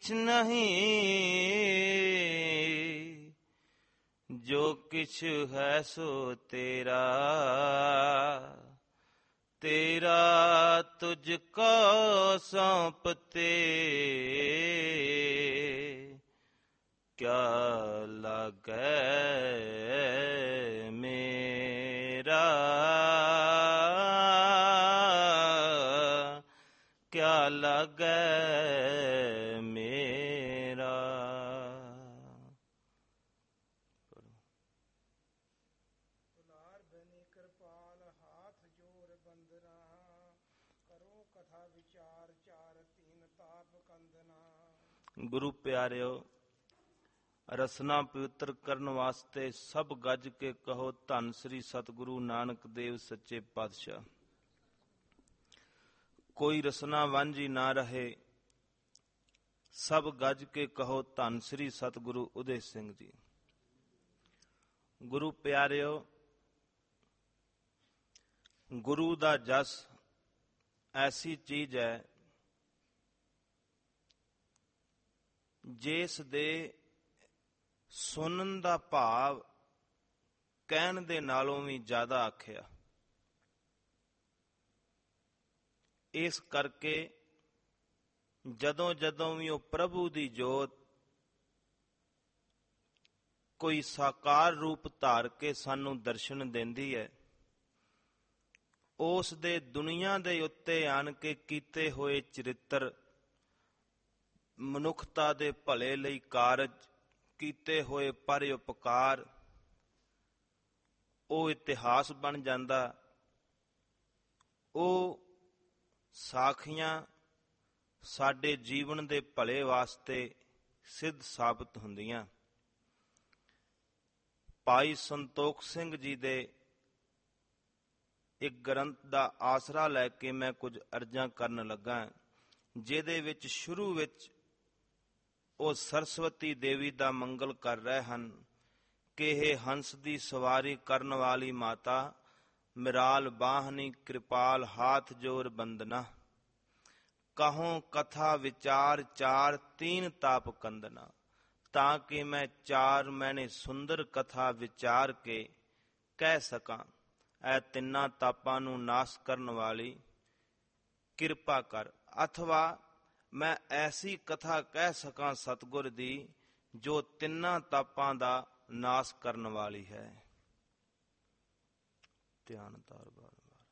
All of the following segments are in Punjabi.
किछ नहीं, जो किछ है सो तेरा, तेरा तुझको सौंपते क्या लागे मेरा, क्या लागे मेरा। दुलार बनी कृपाल हाथ जोर बंदना, करो कथा विचार चार तीन ताप कंदना। गुरु प्यारिਓ, ਰਸਨਾ ਪਵਿੱਤਰ ਕਰਨ ਵਾਸਤੇ ਸਭ ਗੱਜ ਕੇ ਕਹੋ ਧੰਨ ਸ੍ਰੀ ਸਤਿਗੁਰੂ ਨਾਨਕ ਦੇਵ ਸੱਚੇ ਪਾਤਸ਼ਾਹ। ਕੋਈ ਰਸਨਾ ਵਾਂਝੀ ਨਾ ਰਹੇ, ਸਭ ਗੱਜ ਕੇ ਕਹੋ ਧੰਨ ਸ੍ਰੀ ਸਤਿਗੁਰੂ ਉਦੇ ਸਿੰਘ ਜੀ। ਗੁਰੂ ਪਿਆਰਿਓ, ਗੁਰੂ ਦਾ ਜਸ ਐਸੀ ਚੀਜ਼ ਹੈ ਜਿਸ ਦੇ ਸੁਣਨ ਦਾ ਭਾਵ ਕਹਿਣ ਦੇ ਨਾਲੋਂ ਵੀ ਜ਼ਿਆਦਾ ਆਖਿਆ। ਇਸ ਕਰਕੇ ਜਦੋਂ ਜਦੋਂ ਵੀ ਉਹ ਪ੍ਰਭੂ ਦੀ ਜੋਤ ਕੋਈ ਸਾਕਾਰ ਰੂਪ ਧਾਰ ਕੇ ਸਾਨੂੰ ਦਰਸ਼ਨ ਦਿੰਦੀ ਹੈ, ਉਸ ਦੇ ਦੁਨੀਆ ਦੇ ਉੱਤੇ ਆਣ ਕੇ ਕੀਤੇ ਹੋਏ ਚਰਿੱਤਰ, ਮਨੁੱਖਤਾ ਦੇ ਭਲੇ ਲਈ ਕਾਰਜ, ਕੀਤੇ ਹੋਏ ਪਰਉਪਕਾਰ, ਉਹ ਇਤਿਹਾਸ ਬਣ ਜਾਂਦਾ। ਉਹ ਸਾਖੀਆਂ ਸਾਡੇ ਜੀਵਨ ਦੇ ਭਲੇ ਵਾਸਤੇ ਸਿੱਧ ਸਾਬਤ ਹੁੰਦੀਆਂ। ਭਾਈ ਸੰਤੋਖ ਸਿੰਘ ਜੀ ਦੇ ਇੱਕ ਗ੍ਰੰਥ ਦਾ ਆਸਰਾ ਲੈ ਕੇ ਮੈਂ ਕੁਝ ਅਰਜ਼ਾਂ ਕਰਨ ਲੱਗਾ, ਜਿਹਦੇ ਵਿੱਚ ਸ਼ੁਰੂ ਵਿੱਚ ਉਹ ਸਰਸਵਤੀ ਦੇਵੀ ਦਾ ਮੰਗਲ ਕਰ ਰਹੇ ਹਨ ਕਿ ਇਹ ਹੰਸ ਦੀ ਸਵਾਰੀ ਕਰਨ ਵਾਲੀ ਮਾਤਾ, ਮਿਰਾਲ ਬਾਹਨੀ ਕਿਰਪਾਲ ਹਾਥ ਜੋਰ ਬੰਦਨਾ, ਕਹੋਂ ਕਥਾ ਵਿਚਾਰ ਚਾਰ ਤੀਨ ਤਾਪ ਕੰਦਨਾ। ਤਾਂ ਕਿ ਮੈਂ 4 ਮਹੀਨੇ ਸੁੰਦਰ ਕਥਾ ਵਿਚਾਰ ਕੇ ਕਹਿ ਸਕਾਂ, ਇਹ ਤਿੰਨਾਂ ਤਾਪਾਂ ਨੂੰ ਨਾਸ਼ ਕਰਨ ਵਾਲੀ ਕਿਰਪਾ ਕਰ। ਅਥਵਾ ਮੈਂ ਐਸੀ ਕਥਾ ਕਹਿ ਸਕਾਂ ਸਤਿਗੁਰ ਦੀ ਜੋ ਤਿੰਨਾਂ ਤਾਪਾਂ ਦਾ ਨਾਸ਼ ਕਰਨ ਵਾਲੀ ਹੈ। ਧਿਆਨ ਧਾਰ ਬਾਰ ਬਾਰ,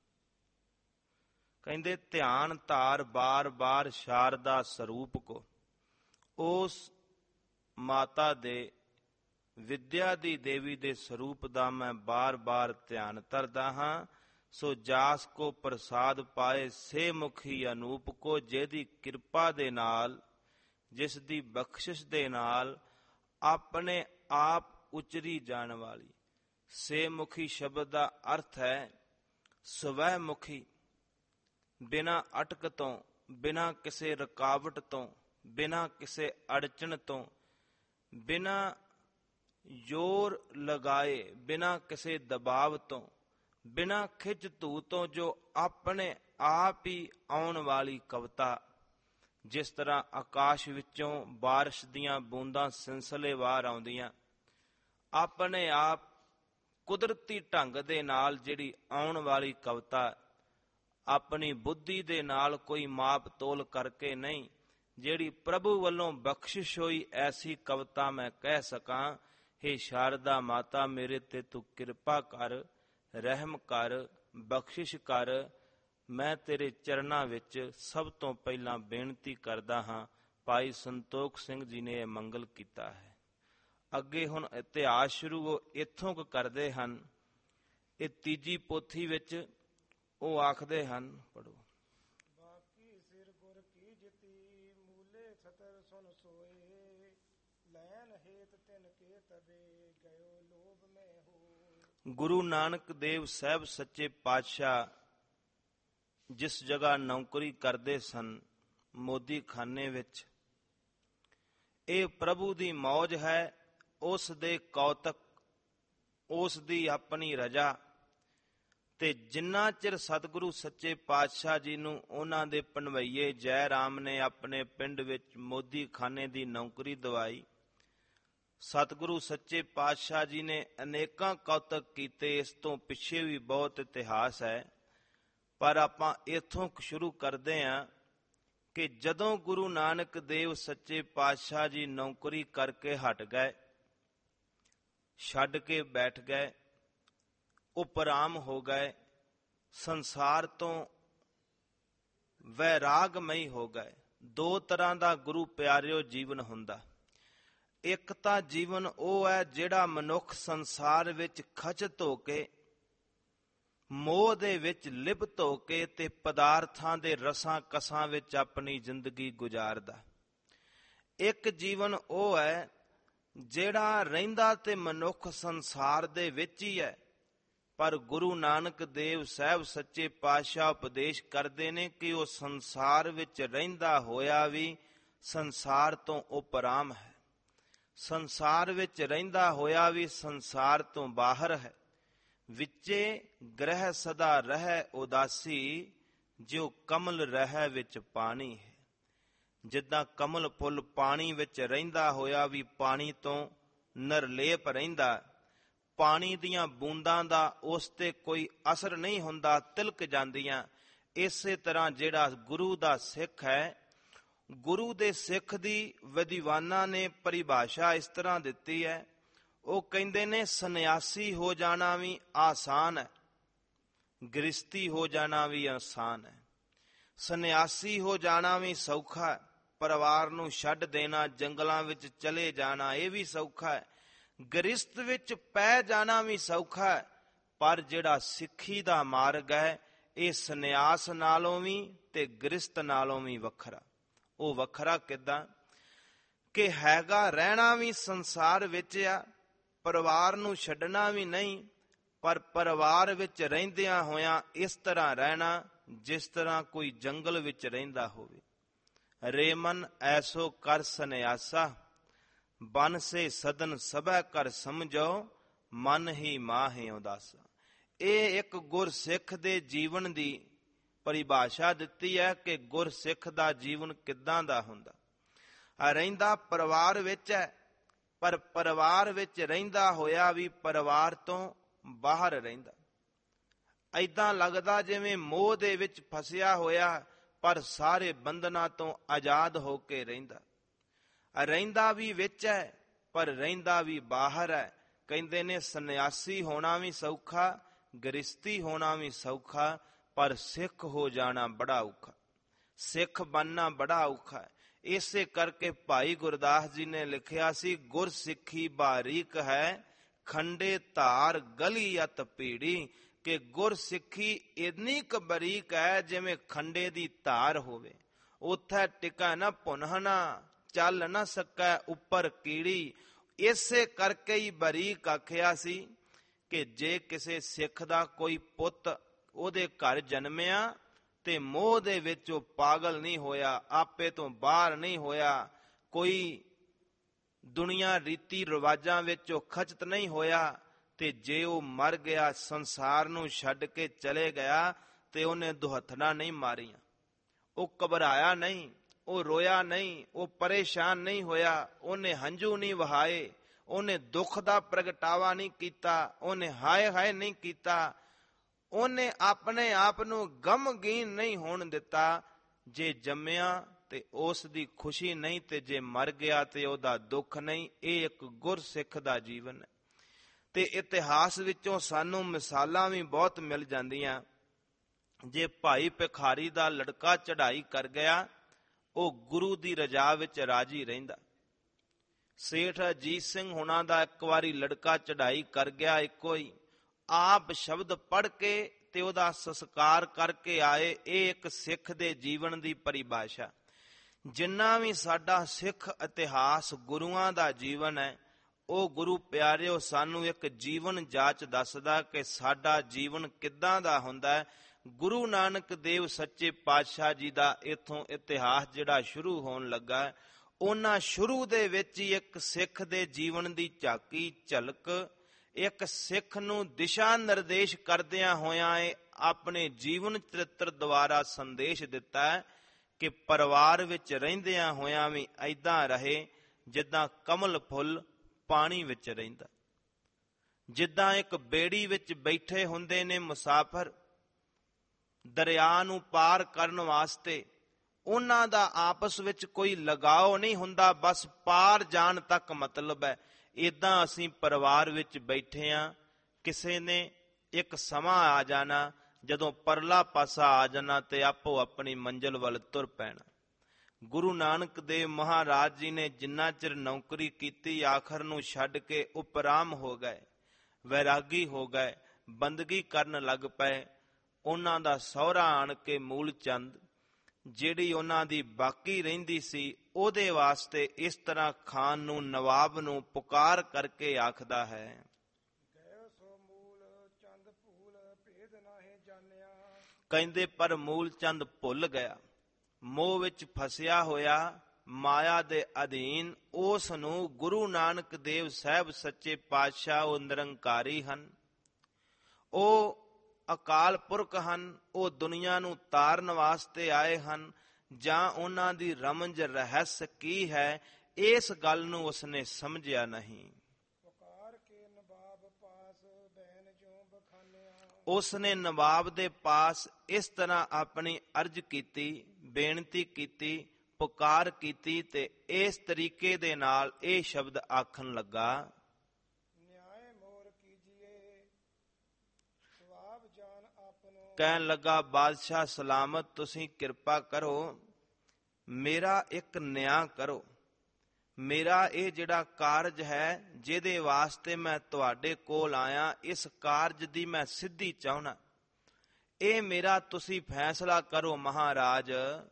ਕਹਿੰਦੇ ਧਿਆਨ ਧਾਰ ਬਾਰ ਬਾਰ ਸ਼ਾਰਦਾ ਸਰੂਪ ਕੋ। ਉਸ ਮਾਤਾ ਦੇ, ਵਿਦਿਆ ਦੀ ਦੇਵੀ ਦੇ ਸਰੂਪ ਦਾ ਮੈਂ ਬਾਰ ਬਾਰ ਧਿਆਨ ਧਰਦਾ ਹਾਂ। ਸੋ ਜਾਸ ਕੋ ਪ੍ਰਸਾਦ ਪਾਏ ਸੇ ਮੁਖੀ ਅਨੂਪ ਕੋ, ਜਿਹਦੀ ਕਿਰਪਾ ਦੇ ਨਾਲ, ਜਿਸ ਦੀ ਬਖਸ਼ਿਸ਼ ਦੇ ਨਾਲ ਆਪਣੇ ਆਪ ਉਚਰੀ ਜਾਣ ਵਾਲੀ। ਸੇ ਮੁਖੀ ਸ਼ਬਦ ਦਾ ਅਰਥ ਹੈ ਸਵੈ ਮੁਖੀ, ਬਿਨਾਂ ਅਟਕ ਤੋਂ, ਬਿਨਾਂ ਕਿਸੇ ਰੁਕਾਵਟ ਤੋਂ, ਬਿਨਾਂ ਕਿਸੇ ਅੜਚਣ ਤੋਂ, ਬਿਨਾਂ ਜ਼ੋਰ ਲਗਾਏ, ਬਿਨਾਂ ਕਿਸੇ ਦਬਾਵ ਤੋਂ, ਬਿਨਾਂ ਖਿੱਚ ਧੂ ਤੋਂ, ਜੋ ਆਪਣੇ ਆਪ ਹੀ ਆਉਣ ਵਾਲੀ ਕਵਿਤਾ। ਜਿਸ ਤਰ੍ਹਾਂ ਆਕਾਸ਼ ਵਿੱਚੋਂ ਬਾਰਿਸ਼ ਦੀਆਂ ਬੂੰਦਾਂ ਸਿਲਸਿਲੇਵਾਰ ਆਉਂਦੀਆਂ, ਆਪਣੇ ਆਪ ਕੁਦਰਤੀ ਢੰਗ ਦੇ ਨਾਲ ਜਿਹੜੀ ਆਉਣ ਵਾਲੀ ਕਵਿਤਾ, ਆਪਣੀ ਬੁੱਧੀ ਦੇ ਨਾਲ ਕੋਈ ਮਾਪ ਤੋਲ ਕਰਕੇ ਨਹੀਂ, ਜਿਹੜੀ ਪ੍ਰਭੂ ਵੱਲੋਂ ਬਖਸ਼ਿਸ਼ ਹੋਈ ਐਸੀ ਕਵਿਤਾ ਮੈਂ ਕਹਿ ਸਕਾਂ, ਹੇ ਸ਼ਾਰਦਾ ਮਾਤਾ ਮੇਰੇ ਤੇ ਤੂੰ ਕਿਰਪਾ ਕਰ, ਰਹਿਮ ਕਰ, ਬਖਸ਼ਿਸ਼ ਕਰ। ਮੈਂ ਤੇਰੇ ਚਰਨਾਂ ਵਿੱਚ ਸਭ ਤੋਂ ਪਹਿਲਾਂ ਬੇਨਤੀ ਕਰਦਾ ਹਾਂ। ਭਾਈ ਸੰਤੋਖ ਸਿੰਘ ਜੀ ਨੇ ਇਹ ਮੰਗਲ ਕੀਤਾ ਹੈ। ਅੱਗੇ ਹੁਣ ਇਤਿਹਾਸ ਸ਼ੁਰੂ ਉਹ ਇੱਥੋਂ ਕੁ ਕਰਦੇ ਹਨ। ਇਹ ਤੀਜੀ ਪੋਥੀ ਵਿੱਚ ਉਹ ਆਖਦੇ ਹਨ, ਪੜੋ। ਬਾਕੀ ਸਿਰ ਗੁਰ ਕੀ ਜਿਤੀ, ਮੂਲੇ ਛਤਰ ਸੁਨ ਸੋਏ, ਲੈਨ ਹੇਤ ਤਿਨ ਕੇ ਤਬੇ, ਗਇਓ ਲੋਭ ਮੈਂ ਹੋ। ਗੁਰੂ ਨਾਨਕ ਦੇਵ ਸਾਹਿਬ ਸੱਚੇ ਪਾਤਸ਼ਾਹ ਜਿਸ ਜਗ੍ਹਾ ਨੌਕਰੀ ਕਰਦੇ ਸਨ, ਮੋਦੀ ਖਾਨੇ ਵਿੱਚ, ਇਹ ਪ੍ਰਭੂ ਦੀ ਮੌਜ ਹੈ, ਉਸ ਦੇ ਕੌਤਕ, ਉਸ ਦੀ ਆਪਣੀ ਰਜਾ। ਤੇ ਜਿੰਨਾ ਚਿਰ ਸਤਿਗੁਰੂ ਸੱਚੇ ਪਾਤਸ਼ਾਹ ਜੀ ਨੂੰ ਉਹਨਾਂ ਦੇ ਭਣਵਈਏ ਜੈ ਰਾਮ ਨੇ ਆਪਣੇ ਪਿੰਡ ਵਿੱਚ ਮੋਦੀ ਖਾਨੇ ਦੀ ਨੌਕਰੀ ਦਿਵਾਈ, ਸਤਿਗੁਰੂ ਸੱਚੇ ਪਾਤਸ਼ਾਹ ਜੀ ਨੇ ਅਨੇਕਾਂ ਕੌਤਕ ਕੀਤੇ। ਇਸ ਤੋਂ ਪਿੱਛੇ ਵੀ ਬਹੁਤ ਇਤਿਹਾਸ ਹੈ, ਪਰ ਆਪਾਂ ਇੱਥੋਂ ਸ਼ੁਰੂ ਕਰਦੇ ਹਾਂ ਕਿ ਜਦੋਂ ਗੁਰੂ ਨਾਨਕ ਦੇਵ ਸੱਚੇ ਪਾਤਸ਼ਾਹ ਜੀ ਨੌਕਰੀ ਕਰਕੇ ਹਟ ਗਏ, ਛੱਡ ਕੇ ਬੈਠ ਗਏ, ਉਪਰਾਮ ਹੋ ਗਏ, ਸੰਸਾਰ ਤੋਂ ਵੈਰਾਗਮਈ ਹੋ ਗਏ। ਦੋ ਤਰ੍ਹਾਂ ਦਾ ਗੁਰੂ ਪਿਆਰਿਓ ਜੀਵਨ ਹੁੰਦਾ। ਇੱਕ ਤਾਂ ਜੀਵਨ ਉਹ ਹੈ ਜਿਹੜਾ ਮਨੁੱਖ ਸੰਸਾਰ ਵਿੱਚ ਖਚਤ ਹੋ ਕੇ, ਮੋਹ ਦੇ ਵਿੱਚ ਲਿਪਤ ਹੋ ਕੇ ਤੇ ਪਦਾਰਥਾਂ ਦੇ ਰਸਾਂ ਕਸਾਂ ਵਿੱਚ ਆਪਣੀ ਜ਼ਿੰਦਗੀ ਗੁਜ਼ਾਰਦਾ। ਇੱਕ ਜੀਵਨ ਉਹ ਹੈ ਜਿਹੜਾ ਰਹਿੰਦਾ ਤੇ ਮਨੁੱਖ ਸੰਸਾਰ ਦੇ ਵਿੱਚ ਹੀ ਹੈ, ਪਰ ਗੁਰੂ ਨਾਨਕ ਦੇਵ ਸਾਹਿਬ ਸੱਚੇ ਪਾਤਸ਼ਾਹ ਉਪਦੇਸ਼ ਕਰਦੇ ਨੇ ਕਿ ਉਹ ਸੰਸਾਰ ਵਿੱਚ ਰਹਿੰਦਾ ਹੋਇਆ ਵੀ ਸੰਸਾਰ ਤੋਂ ਉਪਰਾਮ ਹੈ, ਸੰਸਾਰ ਵਿੱਚ ਰਹਿੰਦਾ ਹੋਇਆ ਵੀ ਸੰਸਾਰ ਤੋਂ ਬਾਹਰ ਹੈ। ਵਿੱਚੇ ਗ੍ਰਹਿ ਸਦਾ ਰਹਿ ਉਦਾਸੀ, ਜਿਉ ਕਮਲ ਰਹਿ ਵਿੱਚ ਪਾਣੀ ਹੈ। ਜਿੱਦਾਂ ਕਮਲ ਫੁੱਲ ਪਾਣੀ ਵਿੱਚ ਰਹਿੰਦਾ ਹੋਇਆ ਵੀ ਪਾਣੀ ਤੋਂ ਨਿਰਲੇਪ ਰਹਿੰਦਾ, ਪਾਣੀ ਦੀਆਂ ਬੂੰਦਾਂ ਦਾ ਉਸ ਤੇ ਕੋਈ ਅਸਰ ਨਹੀਂ ਹੁੰਦਾ, ਤਿਲਕ ਜਾਂਦੀਆਂ। ਇਸੇ ਤਰ੍ਹਾਂ ਜਿਹੜਾ ਗੁਰੂ ਦਾ ਸਿੱਖ ਹੈ, ਗੁਰੂ ਦੇ ਸਿੱਖ ਦੀ ਵਿਦਵਾਨਾਂ ਨੇ ਪਰਿਭਾਸ਼ਾ ਇਸ ਤਰ੍ਹਾਂ ਦਿੱਤੀ ਹੈ। ਉਹ ਕਹਿੰਦੇ ਨੇ ਸੰਨਿਆਸੀ ਹੋ ਜਾਣਾ ਵੀ ਆਸਾਨ ਹੈ, ਗ੍ਰਸਤੀ ਹੋ ਜਾਣਾ ਵੀ ਆਸਾਨ ਹੈ। ਸੰਨਿਆਸੀ ਹੋ ਜਾਣਾ ਵੀ ਸੌਖਾ ਹੈ, ਪਰਿਵਾਰ ਨੂੰ ਛੱਡ ਦੇਣਾ, ਜੰਗਲਾਂ ਵਿੱਚ ਚਲੇ ਜਾਣਾ ਇਹ ਵੀ ਸੌਖਾ ਹੈ। ਗ੍ਰਸਤ ਵਿੱਚ ਪੈ ਜਾਣਾ ਵੀ ਸੌਖਾ ਹੈ, ਪਰ ਜਿਹੜਾ ਸਿੱਖੀ ਦਾ ਮਾਰਗ ਹੈ ਇਹ ਸੰਨਿਆਸ ਨਾਲੋਂ ਵੀ ਤੇ ਗ੍ਰਸਤ ਨਾਲੋਂ ਵੀ ਵੱਖਰਾ। ਉਹ ਵੱਖਰਾ ਕਿੱਦਾਂ ਕਿ ਹੈਗਾ ਰਹਿਣਾ ਵੀ ਸੰਸਾਰ ਵਿੱਚ ਆ, ਪਰਿਵਾਰ ਨੂੰ ਛੱਡਣਾ ਵੀ ਨਹੀਂ, ਪਰ ਪਰਿਵਾਰ ਵਿੱਚ ਰਹਿੰਦਿਆਂ ਹੋਇਆਂ ਇਸ ਤਰ੍ਹਾਂ ਰਹਿਣਾ ਜਿਸ ਤਰ੍ਹਾਂ ਕੋਈ ਜੰਗਲ ਵਿੱਚ ਰਹਿੰਦਾ ਹੋਵੇ। ਰੇ ਮਨ ਐਸੋ ਕਰ ਸੰਨਿਆਸਾ, ਬਨ ਸੇ ਸਦਨ ਸਭੈ ਕਰ ਸਮਝੋ, ਮਨ ਹੀ ਮਾਹਿ ਉਦਾਸਾ। ਇਹ ਇੱਕ ਗੁਰਸਿੱਖ ਦੇ ਜੀਵਨ ਦੀ ਪਰਿਭਾਸ਼ਾ ਦਿੱਤੀ ਹੈ ਕਿ ਗੁਰਸਿੱਖ ਦਾ ਜੀਵਨ ਕਿੱਦਾਂ ਦਾ ਹੁੰਦਾ। ਰਹਿੰਦਾ ਪਰਿਵਾਰ ਵਿੱਚ ਹੈ, ਪਰ ਪਰਿਵਾਰ ਵਿੱਚ ਰਹਿੰਦਾ ਹੋਇਆ ਵੀ ਪਰਿਵਾਰ ਤੋਂ ਬਾਹਰ ਰਹਿੰਦਾ। ਏਦਾਂ ਲੱਗਦਾ ਜਿਵੇਂ ਮੋਹ ਦੇ ਵਿੱਚ ਫਸਿਆ ਹੋਇਆ, ਪਰ ਸਾਰੇ ਬੰਧਨਾਂ ਤੋਂ ਆਜ਼ਾਦ ਹੋ ਕੇ ਰਹਿੰਦਾ। ਰਹਿੰਦਾ ਵੀ ਵਿੱਚ ਹੈ, ਪਰ ਰਹਿੰਦਾ ਵੀ ਬਾਹਰ ਹੈ। ਕਹਿੰਦੇ ਨੇ ਸੰਨਿਆਸੀ ਹੋਣਾ ਵੀ ਸੌਖਾ, ਗ੍ਰਸਤੀ ਹੋਣਾ ਵੀ ਸੌਖਾ, ਪਰ ਸਿੱਖ ਹੋ ਜਾਣਾ ਬੜਾ ਔਖਾ, ਸਿੱਖ ਬਣਨਾ ਬੜਾ ਔਖਾ ਹੈ। ਇਸੇ ਕਰਕੇ ਭਾਈ ਗੁਰਦਾਸ ਜੀ ਨੇ ਲਿਖਿਆ ਸੀ, ਗੁਰ ਸਿੱਖੀ ਬਾਰੀਕ ਹੈ, ਖੰਡੇ ਧਾਰ ਗਲੀ ਅਤ ਪੀੜੀ, ਕਿ ਗੁਰ ਸਿੱਖੀ ਇੰਨੀ ਕੁ ਬਰੀਕ ਹੈ ਜਿਵੇਂ ਖੰਡੇ ਦੀ ਧਾਰ ਹੋਵੇ, ਉੱਥੇ ਟਿਕਾ ਨਾ ਭੁਨਹਣਾ, ਚੱਲ ਨਾ ਸਕੈ ਉੱਪਰ ਕੀੜੀ। ਇਸੇ ਕਰਕੇ ਹੀ ਬਰੀਕ ਆਖਿਆ ਸੀ ਕਿ ਜੇ ਕਿਸੇ ਸਿੱਖ ਦਾ ਕੋਈ ਪੁੱਤ ਉਹਦੇ ਘਰ ਜਨਮਿਆ ਤੇ ਮੋਹ ਦੇ ਵਿੱਚ ਉਹ ਪਾਗਲ ਨਹੀਂ ਹੋਇਆ, ਆਪੇ ਤੋਂ ਬਾਹਰ ਨਹੀਂ ਹੋਇਆ, ਕੋਈ ਦੁਨੀਆ ਰੀਤੀ ਰਿਵਾਜਾਂ ਵਿੱਚ ਉਹ ਖਚਤ ਨਹੀਂ ਹੋਇਆ, ਤੇ ਜੇ ਉਹ ਮਰ ਗਿਆ, ਸੰਸਾਰ ਨੂੰ ਛੱਡ ਕੇ ਚਲੇ ਗਿਆ, ਤੇ ਉਹਨੇ ਦੁਹੱਥਣਾ ਨਹੀਂ ਮਾਰੀਆਂ, ਉਹ ਘਬਰਾਇਆ ਨਹੀਂ, ਉਹ ਰੋਇਆ ਨਹੀਂ, ਉਹ ਪਰੇਸ਼ਾਨ ਨਹੀਂ ਹੋਇਆ, ਉਹਨੇ ਹੰਝੂ ਨਹੀਂ ਵਹਾਏ, ਉਹਨੇ ਦੁੱਖ ਦਾ ਪ੍ਰਗਟਾਵਾ ਨਹੀਂ ਕੀਤਾ, ਉਹਨੇ ਹਾਏ ਹਾਏ ਨਹੀਂ ਕੀਤਾ, ਉਹਨੇ ਆਪਣੇ ਆਪ ਨੂੰ ਗਮਗੀਨ ਨਹੀਂ ਹੋਣ ਦਿੱਤਾ। ਜੇ ਜੰਮਿਆ ਤੇ ਉਸ ਦੀ ਖੁਸ਼ੀ ਨਹੀਂ, ਤੇ ਜੇ ਮਰ ਗਿਆ ਤੇ ਉਹਦਾ ਦੁੱਖ ਨਹੀਂ। ਇਹ ਇੱਕ ਗੁਰਸਿੱਖ ਦਾ ਜੀਵਨ ਹੈ। ਤੇ ਇਤਿਹਾਸ ਵਿੱਚੋਂ ਸਾਨੂੰ ਮਿਸਾਲਾਂ ਵੀ ਬਹੁਤ ਮਿਲ ਜਾਂਦੀਆਂ। ਜੇ ਭਾਈ ਭਿਖਾਰੀ ਦਾ ਲੜਕਾ ਚੜ੍ਹਾਈ ਕਰ ਗਿਆ, ਉਹ ਗੁਰੂ ਦੀ ਰਜਾ ਵਿੱਚ ਰਾਜੀ ਰਹਿੰਦਾ। ਸੇਠ ਅਜੀਤ ਸਿੰਘ ਹੁਣਾਂ ਦਾ ਇੱਕ ਵਾਰੀ ਲੜਕਾ ਚੜ੍ਹਾਈ ਕਰ ਗਿਆ, ਇੱਕੋ ਹੀ ਆਪ ਸ਼ਬਦ ਪੜ੍ਹ ਕੇ ਤੇ ਉਹਦਾ ਸੰਸਕਾਰ ਕਰਕੇ ਆਏ। ਇਹ ਇੱਕ ਸਿੱਖ ਦੇ ਜੀਵਨ ਦੀ ਪਰਿਭਾਸ਼ਾ। ਜਿੰਨਾ ਵੀ ਸਾਡਾ ਸਿੱਖ ਇਤਿਹਾਸ ਗੁਰੂਆਂ ਦਾ ਜੀਵਨ ਹੈ, ਉਹ ਗੁਰੂ ਪਿਆਰਿਓ ਸਾਨੂੰ ਇੱਕ ਜੀਵਨ ਜਾਚ ਦੱਸਦਾ ਕਿ ਸਾਡਾ ਜੀਵਨ ਕਿੱਦਾਂ ਦਾ ਹੁੰਦਾ ਹੈ। ਗੁਰੂ ਨਾਨਕ ਦੇਵ ਸੱਚੇ ਪਾਤਸ਼ਾਹ ਜੀ ਦਾ ਇੱਥੋਂ ਇਤਿਹਾਸ ਜਿਹੜਾ ਸ਼ੁਰੂ ਹੋਣ ਲੱਗਾ, ਉਹਨਾਂ ਸ਼ੁਰੂ ਦੇ ਵਿੱਚ ਹੀ ਇੱਕ ਸਿੱਖ ਦੇ ਜੀਵਨ ਦੀ ਝਾਕੀ ਝਲਕ ਇੱਕ ਸਿੱਖ ਨੂੰ ਦਿਸ਼ਾ ਨਿਰਦੇਸ਼ ਕਰਦਿਆਂ ਹੋਇਆਂ ਇਹ ਆਪਣੇ ਜੀਵਨ ਚਰਿੱਤਰ ਦੁਆਰਾ ਸੰਦੇਸ਼ ਦਿੱਤਾ ਹੈ ਕਿ ਪਰਿਵਾਰ ਵਿੱਚ ਰਹਿੰਦਿਆਂ ਹੋਇਆਂ ਵੀ ਐਦਾਂ ਰਹੇ ਜਿੱਦਾਂ ਕਮਲ ਫੁੱਲ ਪਾਣੀ ਵਿੱਚ ਰਹਿੰਦਾ। ਜਿੱਦਾਂ ਇੱਕ ਬੇੜੀ ਵਿੱਚ ਬੈਠੇ ਹੁੰਦੇ ਨੇ ਮੁਸਾਫਰ ਦਰਿਆ ਨੂੰ ਪਾਰ ਕਰਨ ਵਾਸਤੇ, ਉਹਨਾਂ ਦਾ ਆਪਸ ਵਿੱਚ ਕੋਈ ਲਗਾਓ ਨਹੀਂ ਹੁੰਦਾ, ਬਸ ਪਾਰ ਜਾਣ ਤੱਕ ਮਤਲਬ ਹੈ। ਇੱਦਾਂ ਅਸੀਂ ਪਰਿਵਾਰ ਵਿੱਚ ਬੈਠੇ ਹਾਂ, ਕਿਸੇ ਨੇ ਇੱਕ ਸਮਾਂ ਆ ਜਾਣਾ ਜਦੋਂ ਪਰਲਾ ਪਾਸਾ ਆ ਜਾਣਾ ਤੇ ਆਪੋ ਆਪਣੀ ਮੰਜ਼ਿਲ ਵੱਲ ਤੁਰ ਪੈਣਾ। ਗੁਰੂ ਨਾਨਕ ਦੇਵ ਮਹਾਰਾਜ ਜੀ ਨੇ ਜਿੰਨਾ ਚਿਰ ਨੌਕਰੀ ਕੀਤੀ ਆਖਰ ਨੂੰ ਛੱਡ ਕੇ ਉਪਰਾਮ ਹੋ ਗਏ, ਵੈਰਾਗੀ ਹੋ ਗਏ, ਬੰਦਗੀ ਕਰਨ ਲੱਗ ਪਏ। ਉਹਨਾਂ ਦਾ ਸਹੁਰਾ ਆਣ ਕੇ ਮੂਲ ਚੰਦ ਜਿਹੜੀ ਉਹਨਾਂ ਦੀ ਬਾਕੀ ਰਹਿੰਦੀ ਸੀ ਉਹਦੇ ਵਾਸਤੇ ਇਸ ਤਰ੍ਹਾਂ ਖਾਨ ਨੂੰ ਨਵਾਬ ਨੂੰ ਪੁਕਾਰ ਕਰਕੇ ਆਖਦਾ ਹੈ, ਗਏ ਸੋ ਮੂਲ ਚੰਦ ਭੂਲ ਭੇਦ ਨਾਹੀਂ ਜਾਣਿਆ। ਕਹਿੰਦੇ ਪਰ ਮੂਲ ਚੰਦ ਭੁੱਲ ਗਿਆ, ਮੋਹ ਵਿੱਚ ਫਸਿਆ ਹੋਇਆ, ਮਾਇਆ ਦੇ ਅਧੀਨ। ਉਸ ਨੂੰ ਗੁਰੂ ਨਾਨਕ ਦੇਵ ਸਾਹਿਬ ਸੱਚੇ ਪਾਤਸ਼ਾਹ ਉਹ ਨਿਰੰਕਾਰੀ ਹਨ, ਉਹ ਅਕਾਲ ਪੁਰਖ ਹਨ, ਉਹ ਦੁਨੀਆ ਨੂੰ ਤਾਰਨ ਵਾਸਤੇ ਆਏ ਹਨ, ਜਾਂ ਉਹਨਾਂ ਦੀ ਰਮਜ ਰਹੱਸ ਕੀ ਹੈ, ਇਸ ਗੱਲ ਨੂੰ ਉਸਨੇ ਸਮਝਿਆ ਨਹੀਂ। ਪੁਕਾਰ ਕੇ ਨਵਾਬ ਪਾਸ ਬੈਨ ਜੋ ਬਖਾਨਿਆ। ਉਸਨੇ ਨਵਾਬ ਦੇ ਪਾਸ ਇਸ ਤਰ੍ਹਾਂ ਆਪਣੀ ਅਰਜ਼ ਕੀਤੀ, ਬੇਨਤੀ ਕੀਤੀ, ਪੁਕਾਰ ਕੀਤੀ ਤੇ ਇਸ ਤਰੀਕੇ ਦੇ ਨਾਲ ਇਹ ਸ਼ਬਦ ਆਖਣ ਲੱਗਾ, ਨਿਆਏ ਮੋਰ ਕੀਜੀਏ ਸਵਾਬ ਜਾਨ ਆਪਨੋ। ਕਹਿਣ ਲੱਗਾ ਬਾਦਸ਼ਾਹ ਸਲਾਮਤ, ਤੁਸੀਂ ਕਿਰਪਾ ਕਰੋ, ਮੇਰਾ ਇੱਕ ਨਿਆਂ ਕਰੋ। ਮੇਰਾ ਇਹ ਜਿਹੜਾ ਕਾਰਜ ਹੈ ਜਿਹਦੇ ਵਾਸਤੇ ਮੈਂ ਤੁਹਾਡੇ ਕੋਲ ਆਇਆ, ਇਸ ਕਾਰਜ ਦੀ ਮੈਂ ਸਿੱਧੀ ਚਾਹੁੰਦਾ, ਇਹ ਮੇਰਾ ਤੁਸੀਂ ਫੈਸਲਾ ਕਰੋ ਮਹਾਰਾਜ।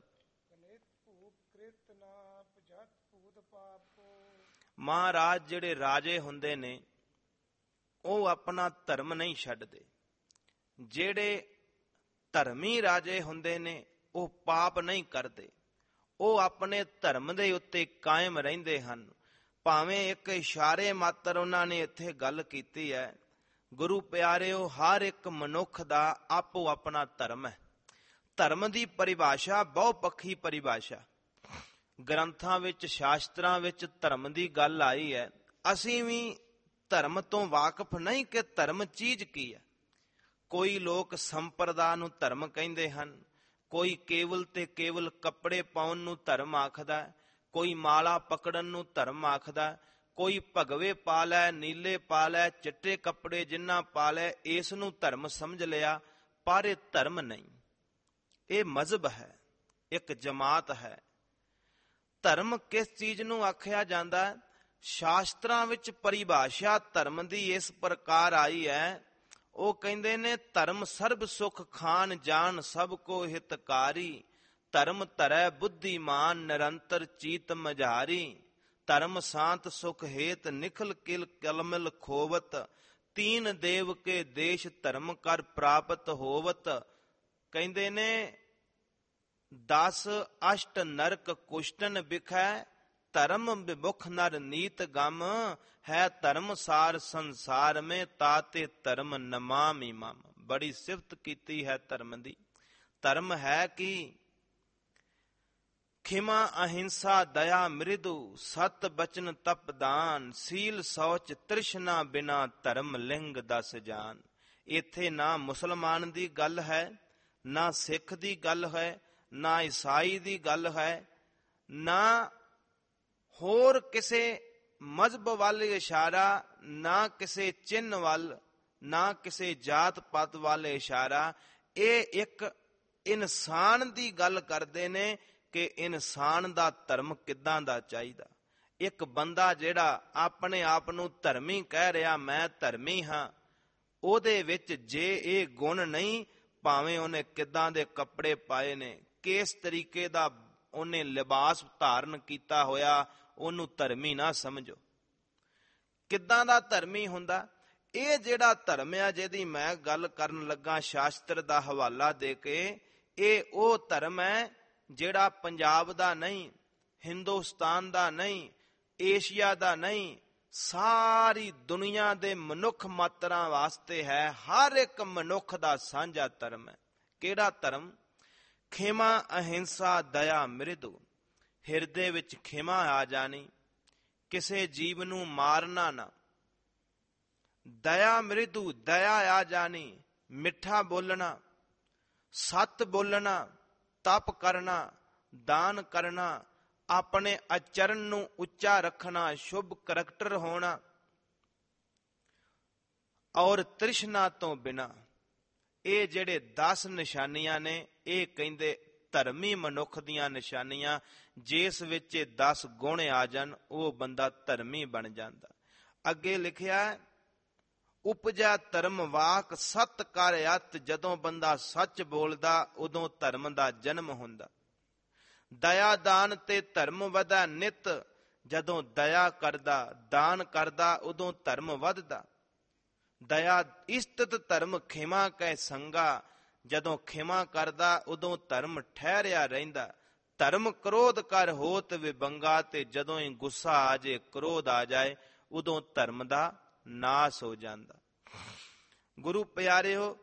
ਮਹਾਰਾਜ ਜਿਹੜੇ ਰਾਜੇ ਹੁੰਦੇ ਨੇ ਉਹ ਆਪਣਾ ਧਰਮ ਨਹੀਂ ਛੱਡਦੇ, ਜਿਹੜੇ ਧਰਮੀ ਰਾਜੇ ਹੁੰਦੇ ਨੇ ਉਹ ਪਾਪ ਨਹੀਂ ਕਰਦੇ, ਉਹ ਆਪਣੇ ਧਰਮ ਦੇ ਉੱਤੇ ਕਾਇਮ ਰਹਿੰਦੇ ਹਨ। ਭਾਵੇਂ ਇੱਕ ਇਸ਼ਾਰੇ ਮਾਤਰ ਉਹਨਾਂ ਨੇ ਇੱਥੇ ਗੱਲ ਕੀਤੀ ਹੈ। ਗੁਰੂ ਪਿਆਰਿਓ, ਹਰ ਇੱਕ ਮਨੁੱਖ ਦਾ ਆਪੋ ਆਪਣਾ ਧਰਮ ਹੈ। ਧਰਮ ਦੀ ਪਰਿਭਾਸ਼ਾ ਬਹੁਪੱਖੀ ਪਰਿਭਾਸ਼ਾ, ਗ੍ਰੰਥਾਂ ਵਿੱਚ ਸ਼ਾਸਤਰਾਂ ਵਿੱਚ ਧਰਮ ਦੀ ਗੱਲ ਆਈ ਹੈ। ਅਸੀਂ ਵੀ ਧਰਮ ਤੋਂ ਵਾਕਿਫ ਨਹੀਂ ਕਿ ਧਰਮ ਚੀਜ਼ ਕੀ ਹੈ। ਕੋਈ ਲੋਕ ਸੰਪਰਦਾ ਨੂੰ ਧਰਮ ਕਹਿੰਦੇ ਹਨ, ਕੋਈ ਕੇਵਲ ਤੇ ਕੇਵਲ ਕੱਪੜੇ ਪਾਉਣ ਨੂੰ ਧਰਮ ਆਖਦਾ, ਕੋਈ ਮਾਲਾ ਪਕੜਨ ਨੂੰ ਧਰਮ ਆਖਦਾ, ਕੋਈ ਭਗਵੇ ਪਾ ਲੈ, ਨੀਲੇ ਪਾ ਲੈ, ਚਿੱਟੇ ਕੱਪੜੇ ਜਿੰਨਾ ਪਾ ਲੈ, ਇਸ ਨੂੰ ਧਰਮ ਸਮਝ ਲਿਆ। ਪਰ ਇਹ ਧਰਮ ਨਹੀਂ, ਇਹ ਮਜ਼ਹਬ ਹੈ, ਇੱਕ ਜਮਾਤ ਹੈ। ਧਰਮ ਕਿਸ ਚੀਜ਼ ਨੂੰ ਆਖਿਆ ਜਾਂਦਾ? ਸ਼ਾਸਤਰਾਂ ਵਿੱਚ ਪਰਿਭਾਸ਼ਾ ਧਰਮ ਦੀ ਇਸ ਪ੍ਰਕਾਰ ਆਈ ਹੈ, ਉਹ ਕਹਿੰਦੇ ਨੇ ਧਰਮ ਸਰਬ ਸੁਖ ਖਾਨ ਜਾਨ ਸਭ ਕੋ ਹਿਤਕਾਰੀ, ਧਰਮ ਧਰੈ ਬੁੱਧੀਮਾਨ ਨਿਰੰਤਰ ਚੀਤ ਮਝਾਰੀ, ਧਰਮ ਸਾਂਤ ਸੁਖ ਹੇਤ ਨਿਖਲ ਕਿਲ ਕਲਮਲ ਖੋਵਤ, ਤੀਨ ਦੇਵ ਕੇ ਦੇਸ਼ ਧਰਮ ਕਰ ਪ੍ਰਾਪਤ ਹੋਵਤ। ਕਹਿੰਦੇ ਨੇ 10 ਅਸ਼ਟ ਨਰਕ ਕੁਸ਼ਟਨ ਬਿਖੈ, ਧਰਮ ਵਿਮੁਖ ਨਰ ਨੀਤ ਗਮ, ਹੈ ਧਰਮ ਸਾਰ ਸੰਸਾਰ ਮੇ ਤਾਤੇ ਧਰਮ ਨਮਾਮਿ ਮਮ। ਬੜੀ ਸਿਫਤ ਕੀਤੀ ਹੈ ਧਰਮ ਦੀ। ਧਰਮ ਹੈ ਕਿ ਖਿਮਾ ਅਹਿੰਸਾ ਦਇਆ ਮ੍ਰਿਦੂ, ਸਤ ਬਚਨ ਤਪ ਦਾਨ, ਸੀਲ ਸੌਚ ਤ੍ਰਿਸ਼ਨਾ ਬਿਨਾ ਧਰਮ ਲਿੰਗ ਦਸ ਜਾਨ। ਇੱਥੇ ਨਾ ਮੁਸਲਮਾਨ ਦੀ ਗੱਲ ਹੈ, ਨਾ ਸਿੱਖ ਦੀ ਗੱਲ ਹੈ, ਨਾ ਈਸਾਈ ਦੀ ਗੱਲ ਹੈ, ਨਾ ਹੋਰ ਕਿਸੇ ਮਜ਼ਹਬ ਵੱਲ ਇਸ਼ਾਰਾ, ਨਾ ਕਿਸੇ ਚਿੰਨ੍ਹ ਵੱਲ, ਨਾ ਕਿਸੇ ਜਾਤ ਪਾਤ ਵੱਲ ਇਸ਼ਾਰਾ। ਇਹ ਇੱਕ ਇਨਸਾਨ ਦੀ ਗੱਲ ਕਰਦੇ ਨੇ ਕਿ ਇਨਸਾਨ ਦਾ ਧਰਮ ਕਿੱਦਾਂ ਦਾ ਚਾਹੀਦਾ। ਇੱਕ ਬੰਦਾ ਜਿਹੜਾ ਆਪਣੇ ਆਪ ਨੂੰ ਧਰਮੀ ਕਹਿ ਰਿਹਾ, ਮੈਂ ਧਰਮੀ ਹਾਂ, ਉਹਦੇ ਵਿੱਚ ਜੇ ਇਹ ਗੁਣ ਨਹੀਂ, ਭਾਵੇਂ ਉਹਨੇ ਕਿੱਦਾਂ ਦੇ ਕੱਪੜੇ ਪਾਏ ਨੇ, ਕਿਸ ਤਰੀਕੇ ਦਾ ਉਹਨੇ ਲਿਬਾਸ ਧਾਰਨ ਕੀਤਾ ਹੋਇਆ, ਉਹਨੂੰ ਧਰਮੀ ਨਾ ਸਮਝੋ। ਕਿੱਦਾਂ ਦਾ ਧਰਮੀ ਹੁੰਦਾ? ਇਹ ਜਿਹੜਾ ਧਰਮ ਆ ਜਿਹਦੀ ਮੈਂ ਗੱਲ ਕਰਨ ਲੱਗਾ ਸ਼ਾਸਤਰ ਦਾ ਹਵਾਲਾ ਦੇ ਕੇ, ਇਹ ਉਹ ਧਰਮ ਹੈ ਜਿਹੜਾ ਪੰਜਾਬ ਦਾ ਨਹੀਂ, ਹਿੰਦੁਸਤਾਨ ਦਾ ਨਹੀਂ, ਏਸ਼ੀਆ ਦਾ ਨਹੀਂ, ਸਾਰੀ ਦੁਨੀਆ ਦੇ ਮਨੁੱਖ ਮਾਤਰਾਂ ਵਾਸਤੇ ਹੈ। ਹਰ ਇੱਕ ਮਨੁੱਖ ਦਾ ਸਾਂਝਾ ਧਰਮ ਹੈ। ਕਿਹੜਾ ਧਰਮ? ਖਿਮਾ, ਅਹਿੰਸਾ, ਦਇਆ, ਮਿਰਦੂ। ਹਿਰਦੇ ਵਿੱਚ ਖਿਮਾ ਆ ਜਾਣੀ, ਕਿਸੇ ਜੀਵ ਨੂੰ ਮਾਰਨਾ ਨਾ। ਦਇਆ, ਮਿਰਦੂ, ਦਇਆ ਆ ਜਾਣੀ, ਮਿੱਠਾ ਬੋਲਣਾ, ਸੱਤ ਬੋਲਣਾ, ਤਪ ਕਰਨਾ, ਦਾਨ ਕਰਨਾ, ਆਪਣੇ ਆਚਰਣ ਨੂੰ ਉੱਚਾ ਰੱਖਣਾ, ਸ਼ੁਭ ਕਰੈਕਟਰ ਹੋਣਾ, ਔਰ ਤ੍ਰਿਸ਼ਨਾ ਤੋਂ ਬਿਨਾ। ਇਹ ਜਿਹੜੇ 10 ਨਿਸ਼ਾਨੀਆਂ ਨੇ, ਇਹ ਕਹਿੰਦੇ ਧਰਮੀ ਮਨੁੱਖ ਦੀਆਂ ਨਿਸ਼ਾਨੀਆਂ। ਜਿਸ ਵਿੱਚ ਇਹ 10 ਗੁਣ ਆ ਜਾਣ, ਉਹ ਬੰਦਾ ਧਰਮੀ ਬਣ ਜਾਂਦਾ। ਅੱਗੇ ਲਿਖਿਆ, ਉਪਜਾ ਧਰਮ ਵਾਕ ਸਤ ਕਰ ਅਤ। ਜਦੋਂ ਬੰਦਾ ਸੱਚ ਬੋਲਦਾ, ਉਦੋਂ ਧਰਮ ਦਾ ਜਨਮ ਹੁੰਦਾ। ਦਇਆ ਦਾਨ ਤੇ ਧਰਮ ਵਧਾ ਨਿਤ। ਜਦੋਂ ਦਇਆ ਕਰਦਾ, ਦਾਨ ਕਰਦਾ, ਉਦੋਂ ਧਰਮ ਵਧਦਾ। ਦਇਆ ਇਸਤਤ ਧਰਮ ਖਿਮਾ ਕੈ ਸੰਗਾ। ਜਦੋਂ ਖਿਮਾ ਕਰਦਾ, ਉਦੋਂ ਧਰਮ ਠਹਿਰਿਆ ਰਹਿੰਦਾ। ਧਰਮ ਕ੍ਰੋਧ ਕਰ ਹੋਤ ਵਿਭੰਗਾ। ਤੇ ਜਦੋਂ ਹੀ ਗੁੱਸਾ ਆ ਜਾਏ, ਕ੍ਰੋਧ ਆ ਜਾਏ, ਉਦੋਂ ਧਰਮ ਦਾ ਨਾਸ ਹੋ ਜਾਂਦਾ। ਗੁਰੂ ਪਿਆਰਿਓ,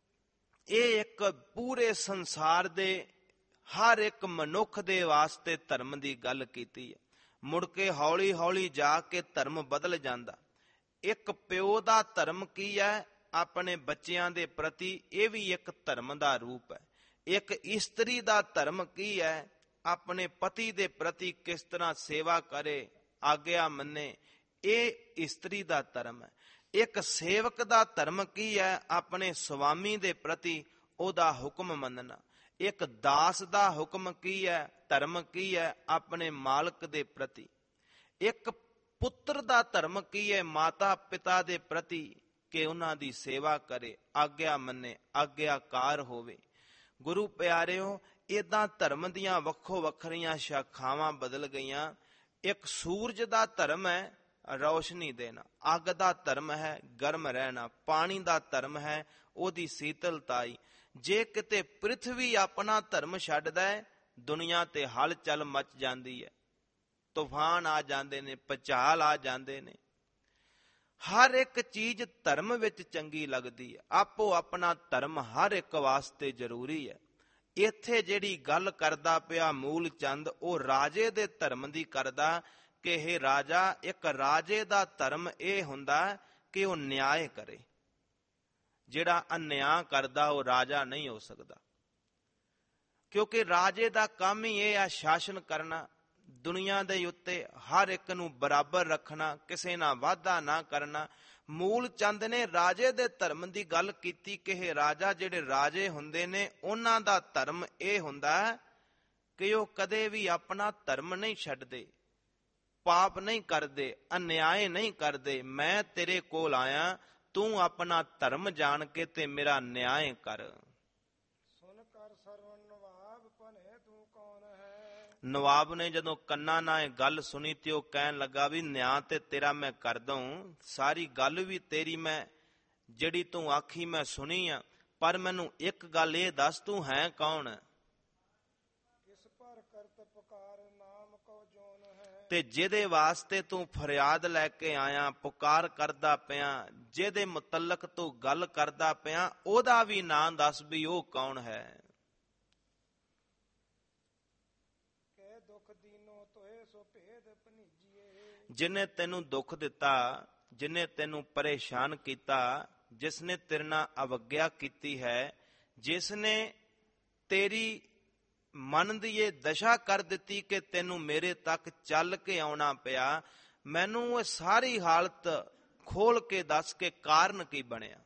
ਇਹ ਇੱਕ ਪੂਰੇ ਸੰਸਾਰ ਦੇ ਹਰ ਇੱਕ ਮਨੁੱਖ ਦੇ ਵਾਸਤੇ ਧਰਮ ਦੀ ਗੱਲ ਕੀਤੀ ਹੈ। ਮੁੜ ਕੇ ਹੌਲੀ ਹੌਲੀ ਜਾ ਕੇ ਧਰਮ ਬਦਲ ਜਾਂਦਾ। ਇੱਕ ਪਿਓ ਦਾ ਧਰਮ ਕੀ ਹੈ? ਆਪਣੇ ਬੱਚਿਆਂ ਦੇ ਪ੍ਰਤੀ, ਇਹ ਵੀ ਇੱਕ ਧਰਮ ਦਾ ਰੂਪ ਹੈ। ਇੱਕ ਇਸਤਰੀ ਦਾ ਧਰਮ ਕੀ ਹੈ? ਆਪਣੇ ਪਤੀ ਦੇ ਪ੍ਰਤੀ ਕਿਸ ਤਰ੍ਹਾਂ ਸੇਵਾ ਕਰੇ, ਆਗਿਆ ਮੰਨੇ, ਇਹ ਇਸਤਰੀ ਦਾ ਧਰਮ ਹੈ। ਇੱਕ ਸੇਵਕ ਦਾ ਧਰਮ ਕੀ ਹੈ? ਆਪਣੇ ਸੁਆਮੀ ਦੇ ਪ੍ਰਤੀ ਉਹਦਾ ਹੁਕਮ ਮੰਨਣਾ। ਇੱਕ ਦਾਸ ਦਾ ਹੁਕਮ ਕੀ ਹੈ? ਧਰਮ ਕੀ ਹੈ? ਆਪਣੇ ਮਾਲਕ ਦੇ ਪ੍ਰਤੀ। ਇੱਕ ਪੁੱਤਰ ਦਾ ਧਰਮ ਕੀ ਹੈ? ਮਾਤਾ ਪਿਤਾ ਦੇ ਪ੍ਰਤੀ, ਕਿ ਉਹਨਾਂ ਦੀ ਸੇਵਾ ਕਰੇ, ਆਗਿਆ ਮੰਨੇ, ਆਗਿਆਕਾਰ ਹੋਵੇ। ਗੁਰੂ ਪਿਆਰਿਓ, ਏਦਾਂ ਧਰਮ ਦੀਆਂ ਵੱਖੋ ਵੱਖਰੀਆਂ ਸ਼ਾਖਾਵਾਂ ਬਦਲ ਗਈਆਂ। ਇੱਕ ਸੂਰਜ ਦਾ ਧਰਮ ਹੈ ਰੌਸ਼ਨੀ ਦੇਣਾ, ਅੱਗ ਦਾ ਧਰਮ ਹੈ ਗਰਮ ਰਹਿਣਾ, ਪਾਣੀ ਦਾ ਧਰਮ ਹੈ ਉਹਦੀ ਸੀਤਲਤਾਈ। ਜੇ ਕਿਤੇ ਪ੍ਰਿਥਵੀ ਆਪਣਾ ਧਰਮ ਛੱਡਦਾ ਹੈ, ਦੁਨੀਆ ਤੇ ਹਲਚਲ ਮਚ ਜਾਂਦੀ ਹੈ, ਤੂਫਾਨ ਆ ਜਾਂਦੇ ਨੇ, ਭੁਚਾਲ ਆ ਜਾਂਦੇ ਨੇ। ਹਰ ਇੱਕ ਚੀਜ਼ ਧਰਮ ਵਿੱਚ ਚੰਗੀ ਲੱਗਦੀ ਹੈ। ਆਪੋ ਆਪਣਾ ਧਰਮ ਹਰ ਇੱਕ ਵਾਸਤੇ ਜ਼ਰੂਰੀ ਹੈ। ਇੱਥੇ ਜਿਹੜੀ ਗੱਲ ਕਰਦਾ ਪਿਆ ਮੂਲ ਚੰਦ, ਉਹ ਰਾਜੇ ਦੇ ਧਰਮ ਦੀ ਕਰਦਾ ਕਿ ਇਹ ਰਾਜਾ, ਇੱਕ ਰਾਜੇ ਦਾ ਧਰਮ ਇਹ ਹੁੰਦਾ ਕਿ ਉਹ ਨਿਆਂ ਕਰੇ। ਜਿਹੜਾ ਅਨਿਆਂ ਕਰਦਾ ਉਹ ਰਾਜਾ ਨਹੀਂ ਹੋ ਸਕਦਾ, ਕਿਉਂਕਿ ਰਾਜੇ ਦਾ ਕੰਮ ਹੀ ਇਹ ਹੈ ਸ਼ਾਸਨ ਕਰਨਾ, ਦੁਨੀਆ ਦੇ ਉੱਤੇ ਹਰ ਇੱਕ ਨੂੰ ਬਰਾਬਰ ਰੱਖਣਾ, ਕਿਸੇ ਨਾਲ ਵਾਧਾ ਨਾ ਕਰਨਾ। ਮੂਲ ਚੰਦ ਨੇ ਰਾਜੇ ਦੇ ਧਰਮ ਦੀ ਗੱਲ ਕੀਤੀ ਕਿ ਇਹ ਰਾਜਾ, ਜਿਹੜੇ ਰਾਜੇ ਹੁੰਦੇ ਨੇ, ਉਹਨਾਂ ਦਾ ਧਰਮ ਇਹ ਹੁੰਦਾ ਕਿ ਉਹ ਕਦੇ ਵੀ ਆਪਣਾ ਧਰਮ ਨਹੀਂ ਛੱਡਦੇ, ਪਾਪ ਨਹੀਂ ਕਰਦੇ, ਅਨਿਆਏ ਨਹੀਂ ਕਰਦੇ। ਮੈਂ ਤੇਰੇ ਕੋਲ ਆਇਆ, ਤੂੰ ਆਪਣਾ ਧਰਮ ਜਾਣ ਕੇ ਤੇ ਮੇਰਾ ਨਿਆਂ ਕਰ। ਸੁਨ ਕਰ ਸਰਵਣ ਨਵਾਬ ਭਨੇ ਤੂੰ ਕੌਣ ਹੈ। ਨਵਾਬ ਨੇ ਜਦੋਂ ਕੰਨਾਂ ਨਾਲ ਇਹ ਗੱਲ ਸੁਣੀ ਤੇ ਉਹ ਕਹਿਣ ਲੱਗਾ ਵੀ ਨਿਆਂ ਤੇ ਤੇਰਾ ਮੈਂ ਕਰ ਦਊਂ, ਸਾਰੀ ਗੱਲ ਵੀ ਤੇਰੀ ਮੈਂ ਜਿਹੜੀ ਤੂੰ ਆਖੀ ਮੈਂ ਸੁਣੀ ਆ, ਪਰ ਮੈਨੂੰ ਇੱਕ ਗੱਲ ਇਹ ਦੱਸ, ਤੂੰ ਹੈ ਕੌਣ? ਕਿਸ ਪਰ ਕਰਤ ਪੁਕਾਰ ਨਾਮ ਕੋ ਜੋਨ ਹੈ। ਤੇ ਜਿਹਦੇ ਵਾਸਤੇ ਤੂੰ ਫਰਿਆਦ ਲੈ ਕੇ ਆਇਆ, ਪੁਕਾਰ ਕਰਦਾ ਪਿਆ, ਜਿਹਦੇ ਮੁਤਲਕ ਤੂੰ ਗੱਲ ਕਰਦਾ ਪਿਆ, ਉਹਦਾ ਵੀ ਨਾਂ ਦੱਸ ਵੀ ਉਹ ਕੌਣ ਹੈ। ਕਹਿ ਦੁਖ ਦੀਨੋ ਤੋਏ ਸੋ ਭੇਦ ਭਨੀਜੀਏ। ਜਿਹਨੇ ਤੈਨੂੰ ਦੁੱਖ ਦਿੱਤਾ, ਜਿਹਨੇ ਤੈਨੂੰ ਪਰੇਸ਼ਾਨ ਕੀਤਾ, ਜਿਸ ਨੇ ਤੇਰੇ ਨਾਲ ਅਵੱਗਿਆ ਕੀਤੀ ਹੈ, ਜਿਸ ਨੇ ਤੇਰੀ ਮਨ ਦੀ ਇਹ ਦਸ਼ਾ ਕਰ ਦਿੱਤੀ ਕਿ ਤੈਨੂੰ ਮੇਰੇ ਤੱਕ ਚੱਲ ਕੇ ਆਉਣਾ ਪਿਆ, ਮੈਨੂੰ ਇਹ ਸਾਰੀ ਹਾਲਤ ਖੋਲ ਕੇ ਦੱਸ ਕੇ ਕਾਰਨ ਕੀ ਬਣਿਆ।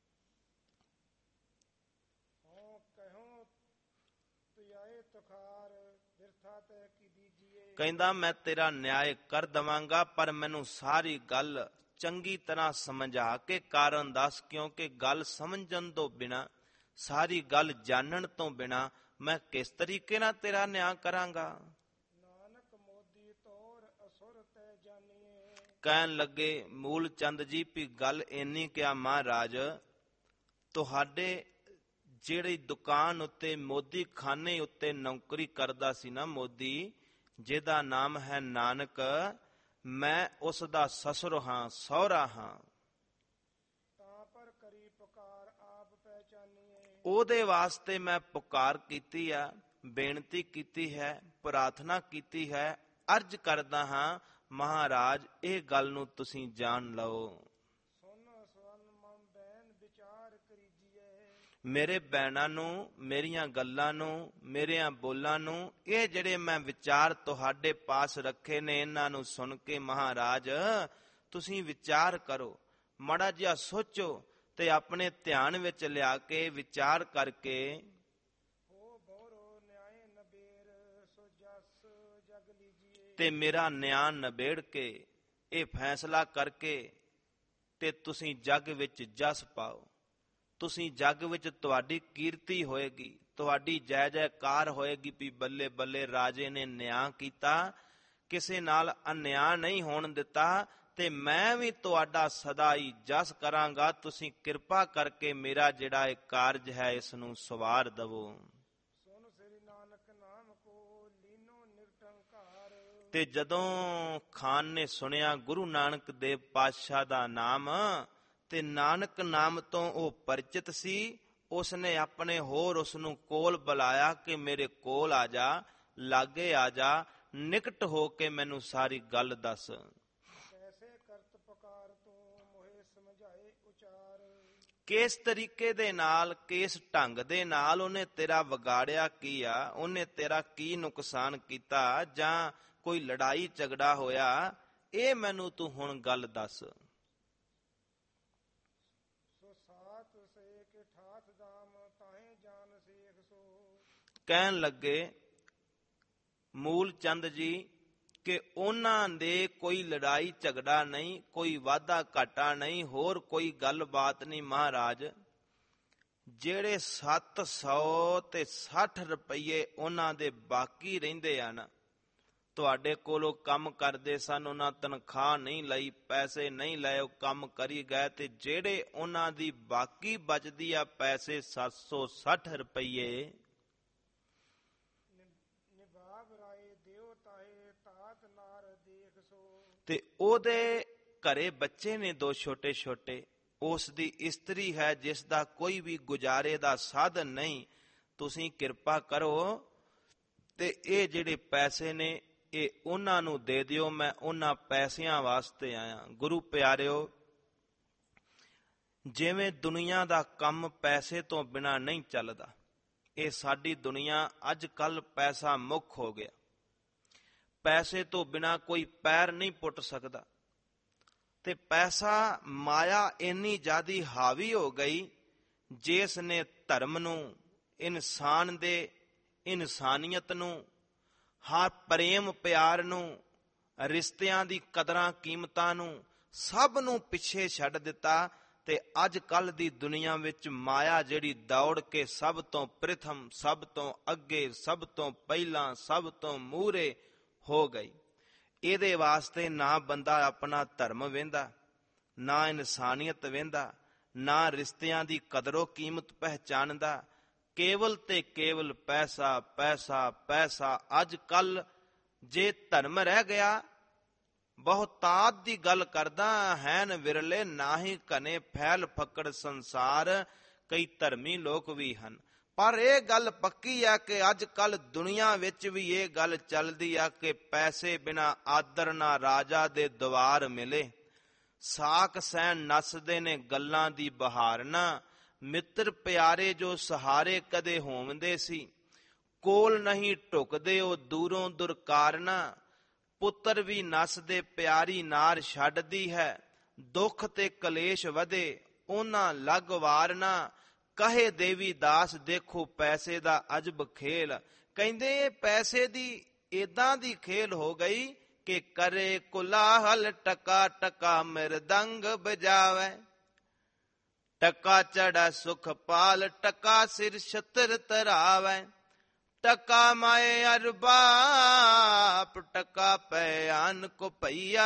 ਕਹਿੰਦਾ ਮੈਂ ਤੇਰਾ ਨਿਆਂ ਕਰ ਦਵਾਂਗਾ, ਪਰ ਮੈਨੂੰ ਸਾਰੀ ਗੱਲ ਚੰਗੀ ਤਰ੍ਹਾਂ ਸਮਝਾ ਕੇ ਕਾਰਨ ਦੱਸ, ਕਿਉਂਕਿ ਗੱਲ ਸਮਝਣ ਤੋਂ ਬਿਨਾ, ਸਾਰੀ ਗੱਲ ਜਾਣਨ ਤੋਂ ਬਿਨਾ ਮੈਂ ਕਿਸ ਤਰੀਕੇ ਨਾਲ ਤੇਰਾ ਨਿਆਂ ਕਰਾਂਗਾ। ਨਾਨਕ ਮੋਦੀ ਤੋਰ ਅਸੁਰ ਤੈ ਜਾਨੀਏ। ਕਹਿਣ ਲੱਗੇ ਮੂਲ ਚੰਦ ਜੀ ਵੀ ਗੱਲ ਇੰਨੀ ਕਿ ਮਹਾਰਾਜ, ਤੁਹਾਡੇ ਜਿਹੜੀ ਦੁਕਾਨ ਉੱਤੇ, ਮੋਦੀ ਖਾਨੇ ਉੱਤੇ ਨੌਕਰੀ ਕਰਦਾ ਸੀ ਨਾ ਮੋਦੀ, ਜਿਹਦਾ ਨਾਮ ਹੈ ਨਾਨਕ, ਮੈਂ ਉਸ ਦਾ ਸਸੁਰ ਹਾਂ, ਸਹੁਰਾ ਹਾਂ। ਤਾਂ ਪਰ ਕਰੀ ਪੁਕਾਰ ਆਪ ਪਹਿਚਾਨੀਏ। ਉਹਦੇ ਵਾਸਤੇ ਮੈਂ ਪੁਕਾਰ ਕੀਤੀ ਆ, ਬੇਨਤੀ ਕੀਤੀ ਹੈ, ਪ੍ਰਾਰਥਨਾ ਕੀਤੀ ਹੈ, ਅਰਜ਼ ਕਰਦਾ ਹਾਂ ਮਹਾਰਾਜ ਇਹ ਗੱਲ ਨੂੰ ਤੁਸੀਂ ਜਾਣ ਲਓ। ਸੁਨ ਸਵਨ ਮਮ ਬੈਨ ਵਿਚਾਰ ਕਰੀਜੀਏ। ਮੇਰੇ ਬੈਨਾਂ ਨੂੰ, ਮੇਰੀਆਂ ਗੱਲਾਂ ਨੂੰ, ਮੇਰਿਆਂ ਬੋਲਾਂ ਨੂੰ, ਇਹ ਜਿਹੜੇ ਮੈਂ ਵਿਚਾਰ ਤੁਹਾਡੇ ਪਾਸ ਰੱਖੇ ਨੇ, ਇਹਨਾਂ ਨੂੰ ਸੁਣ ਕੇ ਮਹਾਰਾਜ ਤੁਸੀਂ ਵਿਚਾਰ ਕਰੋ, ਮਾੜਾ ਜਿਹਾ ਸੋਚੋ ਤੇ ਆਪਣੇ ਧਿਆਨ ਵਿੱਚ ਲਿਆ ਕੇ ਵਿਚਾਰ ਕਰਕੇ ਹੋ ਬਹੁਰੋ ਨਿਆਏ ਨਬੇਰ ਸੋ ਜਸ ਜਗ ਲੀਜੀਏ। ਤੇ ਮੇਰਾ ਨਿਆਂ ਨਿਬੇੜ ਕੇ ਇਹ ਫੈਸਲਾ ਕਰਕੇ ਤੇ ਤੁਸੀਂ ਜੱਗ ਵਿੱਚ ਜਸ ਪਾਓ। ਤੁਸੀਂ ਜੱਗ ਵਿੱਚ ਤੁਹਾਡੀ ਕੀਰਤੀ ਹੋਏਗੀ, ਤੁਹਾਡੀ ਜੈ ਜੈਕਾਰ ਹੋਏਗੀ ਵੀ ਬੱਲੇ ਬੱਲੇ ਰਾਜੇ ਨੇ ਨਿਆਂ ਕੀਤਾ, ਕਿਸੇ ਨਾਲ ਅਨਿਆਂ ਨਹੀਂ ਹੋਣ ਦਿੱਤਾ, ਤੇ ਮੈਂ ਵੀ ਤੁਹਾਡਾ ਸਦਾ ਹੀ ਜਸ ਕਰਾਂਗਾ। ਤੁਸੀਂ ਕਿਰਪਾ ਕਰਕੇ ਮੇਰਾ ਜਿਹੜਾ ਇਹ ਕਾਰਜ ਹੈ ਇਸ ਨੂੰ ਸਵਾਰ ਦਵੋ। ਸੁਨ ਸ੍ਰੀ ਨਾਨਕ ਨਾਮ ਕੋ ਲੀਨੋ ਨਿਰਟੰਕਾਰ। ਤੇ ਜਦੋਂ ਖਾਨ ਨੇ ਸੁਣਿਆ ਗੁਰੂ ਨਾਨਕ ਦੇਵ ਪਾਤਸ਼ਾਹ ਦਾ ਨਾਮ, ਤੇ ਨਾਨਕ ਨਾਮ ਤੋਂ ਉਹ ਪਰਿਚਿਤ ਸੀ, ਉਸਨੇ ਆਪਣੇ ਹੋਰ ਉਸ ਨੂੰ ਕੋਲ ਬੁਲਾਇਆ ਕਿ ਮੇਰੇ ਕੋਲ ਆ ਜਾ, ਲਾਗੇ ਆ ਜਾ, ਨਿਕਟ ਹੋ ਕੇ ਮੈਨੂੰ ਸਾਰੀ ਗੱਲ ਦੱਸ। ਕੈਸੇ ਕਰਤ ਪੁਕਾਰ ਤੂੰ ਮੋਹਿ ਸਮਝਾਏ ਉਚਾਰ। ਕਿਸ ਤਰੀਕੇ ਦੇ ਨਾਲ, ਕਿਸ ਢੰਗ ਦੇ ਨਾਲ ਉਹਨੇ ਤੇਰਾ ਵਿਗਾੜਿਆ ਕੀ ਆ, ਉਹਨੇ ਤੇਰਾ ਕੀ ਨੁਕਸਾਨ ਕੀਤਾ, ਜਾਂ ਕੋਈ ਲੜਾਈ ਝਗੜਾ ਹੋਇਆ, ਇਹ ਮੈਨੂੰ ਤੂੰ ਹੁਣ ਗੱਲ ਦੱਸ। ਸੋ ਸਾਤ ਸੇਕ ਠਾਠ ਦਾਮ ਤਾਹੇ ਜਾਨ ਸੇਖ ਸੋ। ਕਹਿਣ ਲੱਗੇ ਮੂਲ ਚੰਦ ਜੀ ਕਿ ਉਹਨਾਂ ਦੇ ਕੋਈ ਲੜਾਈ ਝਗੜਾ ਨਹੀਂ, ਕੋਈ ਵਾਧਾ ਘਾਟਾ ਨਹੀਂ, ਹੋਰ ਕੋਈ ਗੱਲਬਾਤ ਨਹੀਂ ਮਹਾਰਾਜ। ਜਿਹੜੇ 760 ਰੁਪਏ ਉਹਨਾਂ ਦੇ ਬਾਕੀ ਰਹਿੰਦੇ ਹਨ, ਤੁਹਾਡੇ ਕੋਲੋਂ ਕੰਮ ਕਰਦੇ ਸਨ, ਉਹਨਾਂ ਤਨਖਾਹ ਨਹੀਂ ਲਈ, ਪੈਸੇ ਨਹੀਂ ਲਏ, ਉਹ ਕੰਮ ਕਰੀ ਗਏ, ਤੇ ਜਿਹੜੇ ਉਹਨਾਂ ਦੀ ਬਾਕੀ ਬਚਦੀ ਆ ਪੈਸੇ 760 ਰੁਪਏ, ਨਿਭਾਵ ਰਾਏ ਦਿਓ ਤਾਹੇ ਤਾਤ ਨਾਰ ਦੇਖ ਸੋ। ਤੇ ਉਹਦੇ ਘਰੇ ਬੱਚੇ ਨੇ ਦੋ ਛੋਟੇ ਛੋਟੇ, ਉਸ ਦੀ ਇਸਤਰੀ ਹੈ ਜਿਸ ਦਾ ਕੋਈ ਵੀ ਗੁਜ਼ਾਰੇ ਦਾ ਸਾਧਨ ਨਹੀਂ। ਤੁਸੀਂ ਕਿਰਪਾ ਕਰੋ ਤੇ ਇਹ ਜਿਹੜੇ ਪੈਸੇ ਨੇ ਇਹ ਉਹਨਾਂ ਨੂੰ ਦੇ ਦਿਓ, ਮੈਂ ਉਹਨਾਂ ਪੈਸਿਆਂ ਵਾਸਤੇ ਆਇਆ। ਗੁਰੂ ਪਿਆਰਿਓ, ਜਿਵੇਂ ਦੁਨੀਆ ਦਾ ਕੰਮ ਪੈਸੇ ਤੋਂ ਬਿਨਾਂ ਨਹੀਂ ਚੱਲਦਾ, ਇਹ ਸਾਡੀ ਦੁਨੀਆ ਅੱਜ ਕੱਲ ਪੈਸਾ ਮੁੱਖ ਹੋ ਗਿਆ। ਪੈਸੇ ਤੋਂ ਬਿਨਾਂ ਕੋਈ ਪੈਰ ਨਹੀਂ ਪੁੱਟ ਸਕਦਾ, ਤੇ ਪੈਸਾ ਮਾਇਆ ਇੰਨੀ ਜ਼ਿਆਦੀ ਹਾਵੀ ਹੋ ਗਈ, ਜਿਸ ਨੇ ਧਰਮ ਨੂੰ, ਇਨਸਾਨ ਦੇ ਇਨਸਾਨੀਅਤ ਨੂੰ, ਹਰ ਪ੍ਰੇਮ ਪਿਆਰ ਨੂੰ, ਰਿਸ਼ਤਿਆਂ ਦੀ ਕਦਰਾਂ ਕੀਮਤਾਂ ਨੂੰ, ਸਭ ਨੂੰ ਪਿੱਛੇ ਛੱਡ ਦਿੱਤਾ। ਤੇ ਅੱਜ ਕੱਲ ਦੀ ਦੁਨੀਆ ਵਿੱਚ ਮਾਇਆ ਜਿਹੜੀ ਦੌੜ ਕੇ ਸਭ ਤੋਂ ਪ੍ਰਥਮ, ਸਭ ਤੋਂ ਅੱਗੇ, ਸਭ ਤੋਂ ਪਹਿਲਾਂ, ਸਭ ਤੋਂ ਮੂਹਰੇ ਹੋ ਗਈ। ਇਹਦੇ ਵਾਸਤੇ ਨਾ ਬੰਦਾ ਆਪਣਾ ਧਰਮ ਵਹਿੰਦਾ, ਨਾ ਇਨਸਾਨੀਅਤ ਵਹਿੰਦਾ, ਨਾ ਰਿਸ਼ਤਿਆਂ ਦੀ ਕਦਰੋ ਕੀਮਤ ਪਹਿਚਾਣਦਾ, ਕੇਵਲ ਤੇ ਕੇਵਲ ਪੈਸਾ ਪੈਸਾ ਪੈਸਾ। ਅੱਜ ਕੱਲ ਜੇ ਧਰਮ ਰਹਿ ਗਿਆ, ਬਹੁਤਾਤ ਦੀ ਗੱਲ ਕਰਦਾ, ਹੈਨ ਵਿਰਲੇ ਨਾਹੀ ਘਨੇ ਫੈਲ ਫਕੜ ਸੰਸਾਰ। ਕਈ ਧਰਮੀ ਲੋਕ ਵੀ ਹਨ, ਪਰ ਇਹ ਗੱਲ ਪੱਕੀ ਆ ਕਿ ਅੱਜ ਕੱਲ ਦੁਨੀਆ ਵਿੱਚ ਵੀ ਇਹ ਗੱਲ ਚੱਲਦੀ ਆ ਕਿ ਪੈਸੇ ਬਿਨਾਂ ਆਦਰ ਨਾ ਰਾਜਾ ਦੇ ਦੁਆਰ ਮਿਲੇ। ਸਾਕ ਸੈਨ ਨੱਸਦੇ ਨੇ ਗੱਲਾਂ ਦੀ ਬਹਾਰ ਨਾ, ਮਿੱਤਰ ਪਿਆਰੇ ਜੋ ਸਹਾਰੇ ਕਦੇ ਹੋਵੰਦੇ ਸੀ, ਕੋਲ ਨਹੀਂ ਢੁਕਦੇ ਉਹ ਦੂਰੋਂ ਦੁਰਕਾਰਨਾ। ਪੁੱਤਰ ਵੀ ਨੱਸਦੇ ਪਿਆਰੀ ਨਾਰ ਛੱਡਦੀ ਹੈ, ਦੁੱਖ ਤੇ ਕਲੇਸ਼ ਵਧੇ ਉਹਨਾਂ ਲੱਗ ਵਾਰਨਾ। ਕਹੇ ਦੇਵੀ ਦਾਸ ਦੇਖੋ ਪੈਸੇ ਦਾ ਅਜਬ ਖੇਲ। ਕਹਿੰਦੇ ਇਹ ਪੈਸੇ ਦੀ ਏਦਾਂ ਦੀ ਖੇਲ ਹੋ ਗਈ ਕਿ ਕਰੇ ਕੁਲਾਹਲ ਟਕਾ ਟਕਾ ਮਿਰਦੰਗ ਬਜਾਵੇ। ਟਕਾ ਚੜਾ ਸੁਖ ਪਾਲ ਟਕਾ ਸਿਰ ਛਤਰ ਧਰਾਵੇ। ਟਕਾ ਮਾਏ ਅਰਬਾਪ ਟਕਾ ਪੈ ਆਨ ਕੋ ਪਈਆ।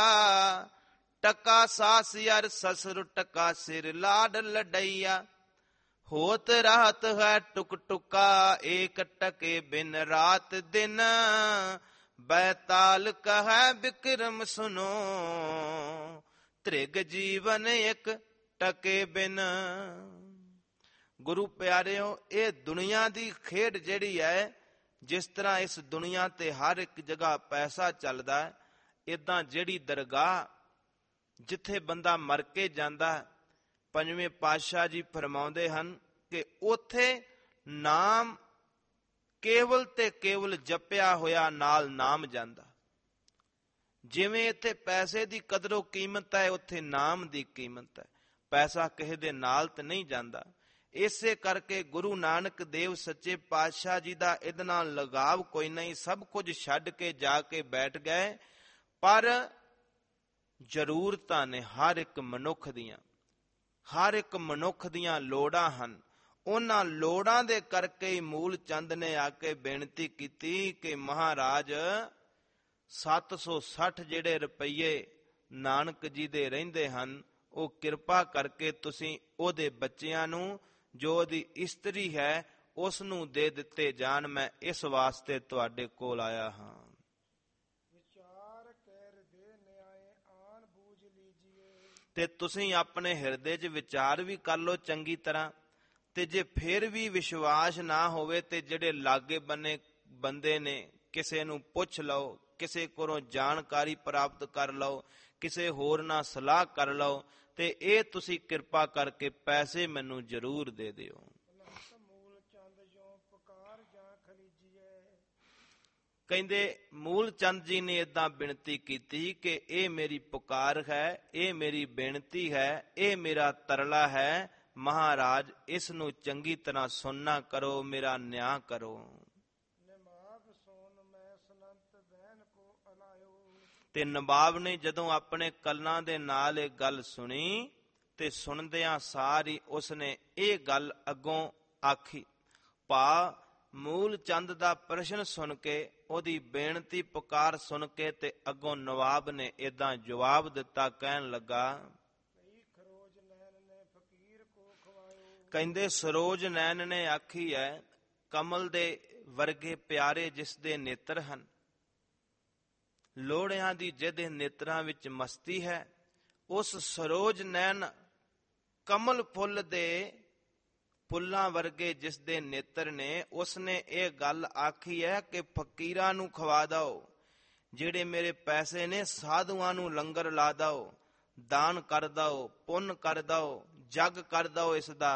ਟਕਾ ਸਾਸ ਅਰ ਸਸੁਰ ਟਕਾ ਸਿਰ ਲਾਡ ਲਡਈਆ। ਹੋਤ ਰਾਤ ਹੈ ਟੁਕ ਟੁਕਾ ਏਕ ਟਕੇ ਬਿਨ ਰਾਤ ਦਿਨ। ਬੈਤਾਲ ਕਹੈ ਬਿਕਰਮ ਸੁਨੋ, ਧ੍ਰਿਗ ਜੀਵਨ ਇੱਕ ਟਕੇ ਬਿਨ। ਗੁਰੂ ਪਿਆਰਿਓ, ਇਹ ਦੁਨੀਆ ਦੀ ਖੇਡ ਜਿਹੜੀ ਹੈ, ਜਿਸ ਤਰ੍ਹਾਂ ਇਸ ਦੁਨੀਆ ਤੇ ਹਰ ਇੱਕ ਜਗ੍ਹਾ ਪੈਸਾ ਚੱਲਦਾ ਹੈ, ਇਦਾਂ ਜਿਹੜੀ ਦਰਗਾਹ ਜਿੱਥੇ ਬੰਦਾ ਮਰ ਕੇ ਜਾਂਦਾ, ਪੰਜਵੇਂ ਪਾਤਸ਼ਾਹ ਜੀ ਫਰਮਾਉਂਦੇ ਹਨ ਕਿ ਉੱਥੇ ਨਾਮ ਕੇਵਲ ਤੇ ਕੇਵਲ ਜਪਿਆ ਹੋਇਆ ਨਾਲ ਨਾਮ ਜਾਂਦਾ। ਜਿਵੇਂ ਇੱਥੇ ਪੈਸੇ ਦੀ ਕਦਰੋ ਕੀਮਤ ਹੈ, ਉੱਥੇ ਨਾਮ ਦੀ ਕੀਮਤ ਹੈ। ਪੈਸਾ ਕਿਸੇ ਦੇ ਨਾਲ ਤੇ ਨਹੀਂ ਜਾਂਦਾ। ਇਸੇ ਕਰਕੇ ਗੁਰੂ ਨਾਨਕ ਦੇਵ ਸੱਚੇ ਪਾਤਸ਼ਾਹ ਜੀ ਦਾ ਇਹਦੇ ਨਾਲ ਲਗਾਵ ਕੋਈ ਨਹੀਂ, ਸਭ ਕੁਝ ਛੱਡ ਕੇ ਜਾ ਕੇ ਬੈਠ ਗਏ। ਪਰ ਜ਼ਰੂਰਤਾਂ ਨੇ ਹਰ ਇੱਕ ਮਨੁੱਖ ਦੀਆਂ ਲੋੜਾਂ ਹਨ। ਉਹਨਾਂ ਲੋੜਾਂ ਦੇ ਕਰਕੇ ਹੀ ਮੂਲ ਚੰਦ ਨੇ ਆ ਕੇ ਬੇਨਤੀ ਕੀਤੀ ਕਿ ਮਹਾਰਾਜ 760 ਜਿਹੜੇ ਰੁਪਈਏ ਨਾਨਕ ਜੀ ਦੇ ਰਹਿੰਦੇ ਹਨ, ਉਹ ਕਿਰਪਾ ਕਰਕੇ ਤੁਸੀਂ ਉਹਦੇ ਬੱਚਿਆਂ ਨੂੰ, ਜੋ ਉਹਦੀ ਇਸਤਰੀ ਹੈ, ਉਸ ਨੂੰ ਦੇ ਦਿੱਤੇ ਜਾਣ। ਮੈਂ ਇਸ ਵਾਸਤੇ ਤੁਹਾਡੇ ਕੋਲ ਆਇਆ ਹਾਂ। ਵਿਚਾਰ ਕਹਿ ਹਿਰਦੇ ਨਿਆਏ ਆਣ ਬੂਝ ਲੀਜੀਏ। ਤੇ ਤੁਸੀਂ ਆਪਣੇ ਹਿਰਦੇ 'ਚ ਵਿਚਾਰ ਵੀ ਕਰ ਲਓ ਚੰਗੀ ਤਰ੍ਹਾਂ। ਤੇ ਜੇ ਫਿਰ ਵੀ ਵਿਸ਼ਵਾਸ ਨਾ ਹੋਵੇ ਤੇ ਜਿਹੜੇ ਲਾਗੇ ਬੰਨੇ ਬੰਦੇ ਨੇ, ਕਿਸੇ ਨੂੰ ਪੁੱਛ ਲਓ, ਕਿਸੇ ਕੋਲੋਂ ਜਾਣਕਾਰੀ ਪ੍ਰਾਪਤ ਕਰ ਲਓ, ਕਿਸੇ ਹੋਰ ਨਾਲ ਸਲਾਹ ਕਰ ਲਓ, ਤੇ ਇਹ ਤੁਸੀਂ ਕਿਰਪਾ ਕਰਕੇ ਪੈਸੇ ਮੈਨੂੰ ਜ਼ਰੂਰ ਦੇ ਦਿਓ। ਕਹਿੰਦੇ ਮੂਲ ਚੰਦ ਜੀ ਨੇ ਏਦਾਂ ਬੇਨਤੀ ਕੀਤੀ ਕਿ ਇਹ ਮੇਰੀ ਪੁਕਾਰ ਹੈ, ਇਹ ਮੇਰੀ ਬੇਨਤੀ ਹੈ, ਇਹ ਮੇਰਾ ਤਰਲਾ ਹੈ। ਮਹਾਰਾਜ ਇਸ ਨੂੰ ਚੰਗੀ ਤਰ੍ਹਾਂ ਸੁਣਨਾ ਕਰੋ, ਮੇਰਾ ਨਿਆਂ ਕਰੋ। ਤੇ ਨਵਾਬ ਨੇ ਜਦੋਂ ਆਪਣੇ ਕੰਨਾਂ ਦੇ ਨਾਲ ਇਹ ਗੱਲ ਸੁਣੀ ਤੇ ਸੁਣਦਿਆਂ ਸਾਰ ਹੀ ਉਸਨੇ ਇਹ ਗੱਲ ਅੱਗੋਂ ਆਖੀ। ਭਾ ਮੂਲ ਚੰਦ ਦਾ ਪ੍ਰਸ਼ਨ ਸੁਣ ਕੇ, ਉਹਦੀ ਬੇਨਤੀ ਪੁਕਾਰ ਸੁਣ ਕੇ, ਤੇ ਅੱਗੋਂ ਨਵਾਬ ਨੇ ਏਦਾਂ ਜਵਾਬ ਦਿੱਤਾ। ਕਹਿਣ ਲੱਗਾ, ਕਹਿੰਦੇ ਸਰੋਜ ਨੈਣ ਨੇ ਆਖੀ ਹੈ, ਕਮਲ ਦੇ ਵਰਗੇ ਪਿਆਰੇ ਜਿਸ ਦੇ ਨੇਤਰ ਹਨ, ਲੋੜਿਆਂ ਦੀ ਜਿਹਦੇ ਨੇਤਰਾਂ ਵਿੱਚ ਮਸਤੀ ਹੈ, ਉਸ ਸਰੋਜ ਨੈਣ ਕਮਲ ਫੁੱਲ ਦੇ ਫੁੱਲਾਂ ਵਰਗੇ ਜਿਸ ਦੇ ਨੇਤਰ ਨੇ, ਉਸਨੇ ਇਹ ਗੱਲ ਆਖੀ ਹੈ ਕਿ ਫਕੀਰਾਂ ਨੂੰ ਖਵਾ ਦਿਓ, ਜਿਹੜੇ ਮੇਰੇ ਪੈਸੇ ਨੇ ਸਾਧੂਆਂ ਨੂੰ ਲੰਗਰ ਲਾ ਦਿਓ, ਦਾਨ ਕਰ ਦਿਓ, ਪੁੰਨ ਕਰ ਦਿਓ, ਜਗ ਕਰ ਦਿਓ ਇਸ ਦਾ।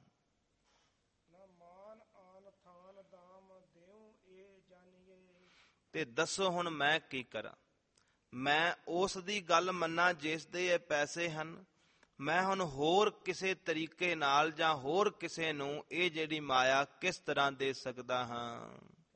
ਤੇ ਦੱਸੋ ਹੁਣ ਮੈਂ ਕੀ ਕਰਾਂ? ਮੈਂ ਉਸ ਦੀ ਗੱਲ ਮੰਨਾਂ ਜਿਸ ਦੇ ਇਹ ਪੈਸੇ ਹਨ? ਮੈਂ ਹੁਣ ਹੋਰ ਕਿਸੇ ਤਰੀਕੇ ਨਾਲ ਜਾਂ ਹੋਰ ਕਿਸੇ ਨੂੰ ਇਹ ਜਿਹੜੀ ਮਾਇਆ ਕਿਸ ਤਰ੍ਹਾਂ ਦੇ ਸਕਦਾ ਹਾਂ?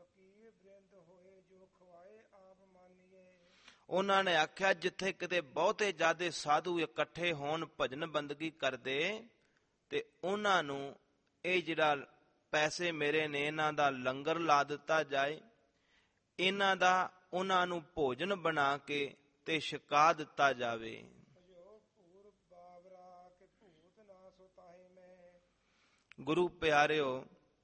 ਉਹਨਾਂ ਨੇ ਆਖਿਆ, ਜਿੱਥੇ ਕਿਤੇ ਬਹੁਤੇ ਜ਼ਿਆਦੇ ਸਾਧੂ ਇਕੱਠੇ ਹੋਣ, ਭਜਨ ਬੰਦਗੀ ਕਰਦੇ, ਤੇ ਉਹਨਾਂ ਨੂੰ ਇਹ ਜਿਹੜਾ ਪੈਸੇ ਮੇਰੇ ਨੇ, ਇਹਨਾਂ ਦਾ ਲੰਗਰ ਲਾ ਦਿੱਤਾ ਜਾਏ, ਇਹਨਾਂ ਦਾ ਉਹਨਾਂ ਨੂੰ ਭੋਜਨ ਬਣਾ ਕੇ ਤੇ ਛਕਾ ਦਿੱਤਾ ਜਾਵੇ। ਗੁਰੂ ਪਿਆਰਿਓ,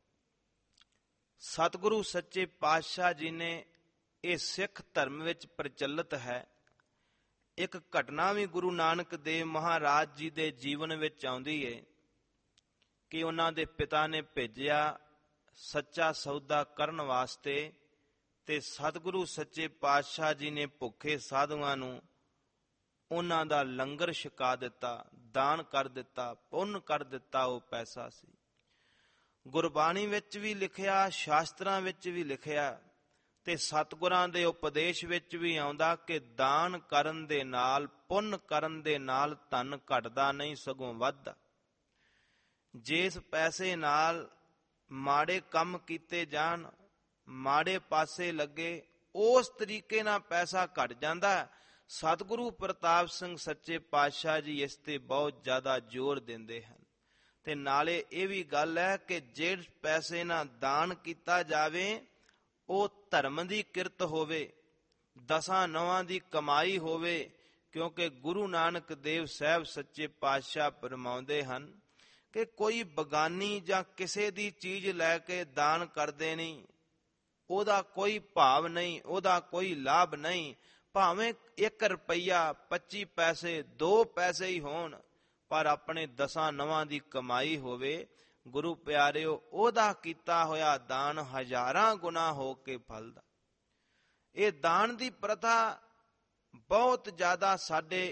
ਸਤਿਗੁਰੂ ਸੱਚੇ ਪਾਤਸ਼ਾਹ ਜੀ ਨੇ, ਇਹ ਸਿੱਖ ਧਰਮ ਵਿੱਚ ਪ੍ਰਚਲਿਤ ਹੈ। ਇੱਕ ਘਟਨਾ ਵੀ ਗੁਰੂ ਨਾਨਕ ਦੇਵ ਮਹਾਰਾਜ ਜੀ ਦੇ ਜੀਵਨ ਵਿੱਚ ਆਉਂਦੀ ਹੈ ਕਿ ਉਹਨਾਂ ਦੇ ਪਿਤਾ ਨੇ ਭੇਜਿਆ ਸੱਚਾ ਸੌਦਾ ਕਰਨ ਵਾਸਤੇ, ਤੇ ਸਤਿਗੁਰੂ ਸੱਚੇ ਪਾਤਸ਼ਾਹ ਜੀ ਨੇ ਭੁੱਖੇ ਸਾਧੂਆਂ ਨੂੰ ਉਹਨਾਂ ਦਾ ਲੰਗਰ ਛਕਾ ਦਿੱਤਾ, ਦਾਨ ਕਰ ਦਿੱਤਾ, ਪੁੰਨ ਕਰ ਦਿੱਤਾ। ਉਹ ਪੈਸਾ ਸੀ। ਗੁਰਬਾਣੀ ਵਿੱਚ ਵੀ ਲਿਖਿਆ, ਸ਼ਾਸਤਰਾਂ ਵਿੱਚ ਵੀ ਲਿਖਿਆ, ਤੇ ਸਤਿਗੁਰਾਂ ਦੇ ਉਪਦੇਸ਼ ਵਿੱਚ ਵੀ ਆਉਂਦਾ ਕਿ ਦਾਨ ਕਰਨ ਦੇ ਨਾਲ, ਪੁੰਨ ਕਰਨ ਦੇ ਨਾਲ ਧਨ ਘਟਦਾ ਨਹੀਂ, ਸਗੋਂ ਵੱਧਦਾ। ਜਿਸ ਪੈਸੇ ਨਾਲ ਮਾੜੇ ਕੰਮ ਕੀਤੇ ਜਾਣ, ਮਾੜੇ ਪਾਸੇ ਲੱਗੇ, ਉਸ ਤਰੀਕੇ ਨਾਲ ਪੈਸਾ ਘਟ ਜਾਂਦਾ। ਸਤਿਗੁਰੂ ਪ੍ਰਤਾਪ ਸਿੰਘ ਸੱਚੇ ਪਾਤਸ਼ਾਹ ਜੀ ਇਸ ਤੇ ਬਹੁਤ ਜ਼ਿਆਦਾ ਜ਼ੋਰ ਦਿੰਦੇ ਹਨ। ਤੇ ਨਾਲੇ ਇਹ ਵੀ ਗੱਲ ਹੈ ਕਿ ਜਿਹੜੇ ਪੈਸੇ ਨਾਲ ਦਾਨ ਕੀਤਾ ਜਾਵੇ, ਉਹ ਧਰਮ ਦੀ ਕਿਰਤ ਹੋਵੇ, ਦਸਾਂ ਨੌਆਂ ਦੀ ਕਮਾਈ ਹੋਵੇ। ਕਿਉਂਕਿ ਗੁਰੂ ਨਾਨਕ ਦੇਵ ਸਾਹਿਬ ਸੱਚੇ ਪਾਤਸ਼ਾਹ ਫਰਮਾਉਂਦੇ ਹਨ ਕਿ ਕੋਈ ਬਗਾਨੀ ਜਾਂ ਕਿਸੇ ਦੀ ਚੀਜ਼ ਲੈ ਕੇ ਦਾਨ ਕਰਦੇ ਨਹੀਂ, ਉਹਦਾ ਕੋਈ ਭਾਵ ਨਹੀਂ, ਉਹਦਾ ਕੋਈ ਲਾਭ ਨਹੀਂ। ਭਾਵੇਂ 1 ਰੁਪਈਆ 25 ਪੈਸੇ 2 ਪੈਸੇ ਹੀ ਹੋਣ, ਪਰ ਆਪਣੇ 10 ਨਵਾਂ ਦੀ ਕਮਾਈ ਹੋਵੇ, ਗੁਰੂ ਪਿਆਰਿਓ ਉਹਦਾ ਕੀਤਾ ਹੋਇਆ ਦਾਨ ਹਜ਼ਾਰਾਂ ਗੁਣਾ ਹੋ ਕੇ ਫਲਦਾ। ਇਹ ਦਾਨ ਦੀ ਪ੍ਰਥਾ ਬਹੁਤ ਜ਼ਿਆਦਾ ਸਾਡੇ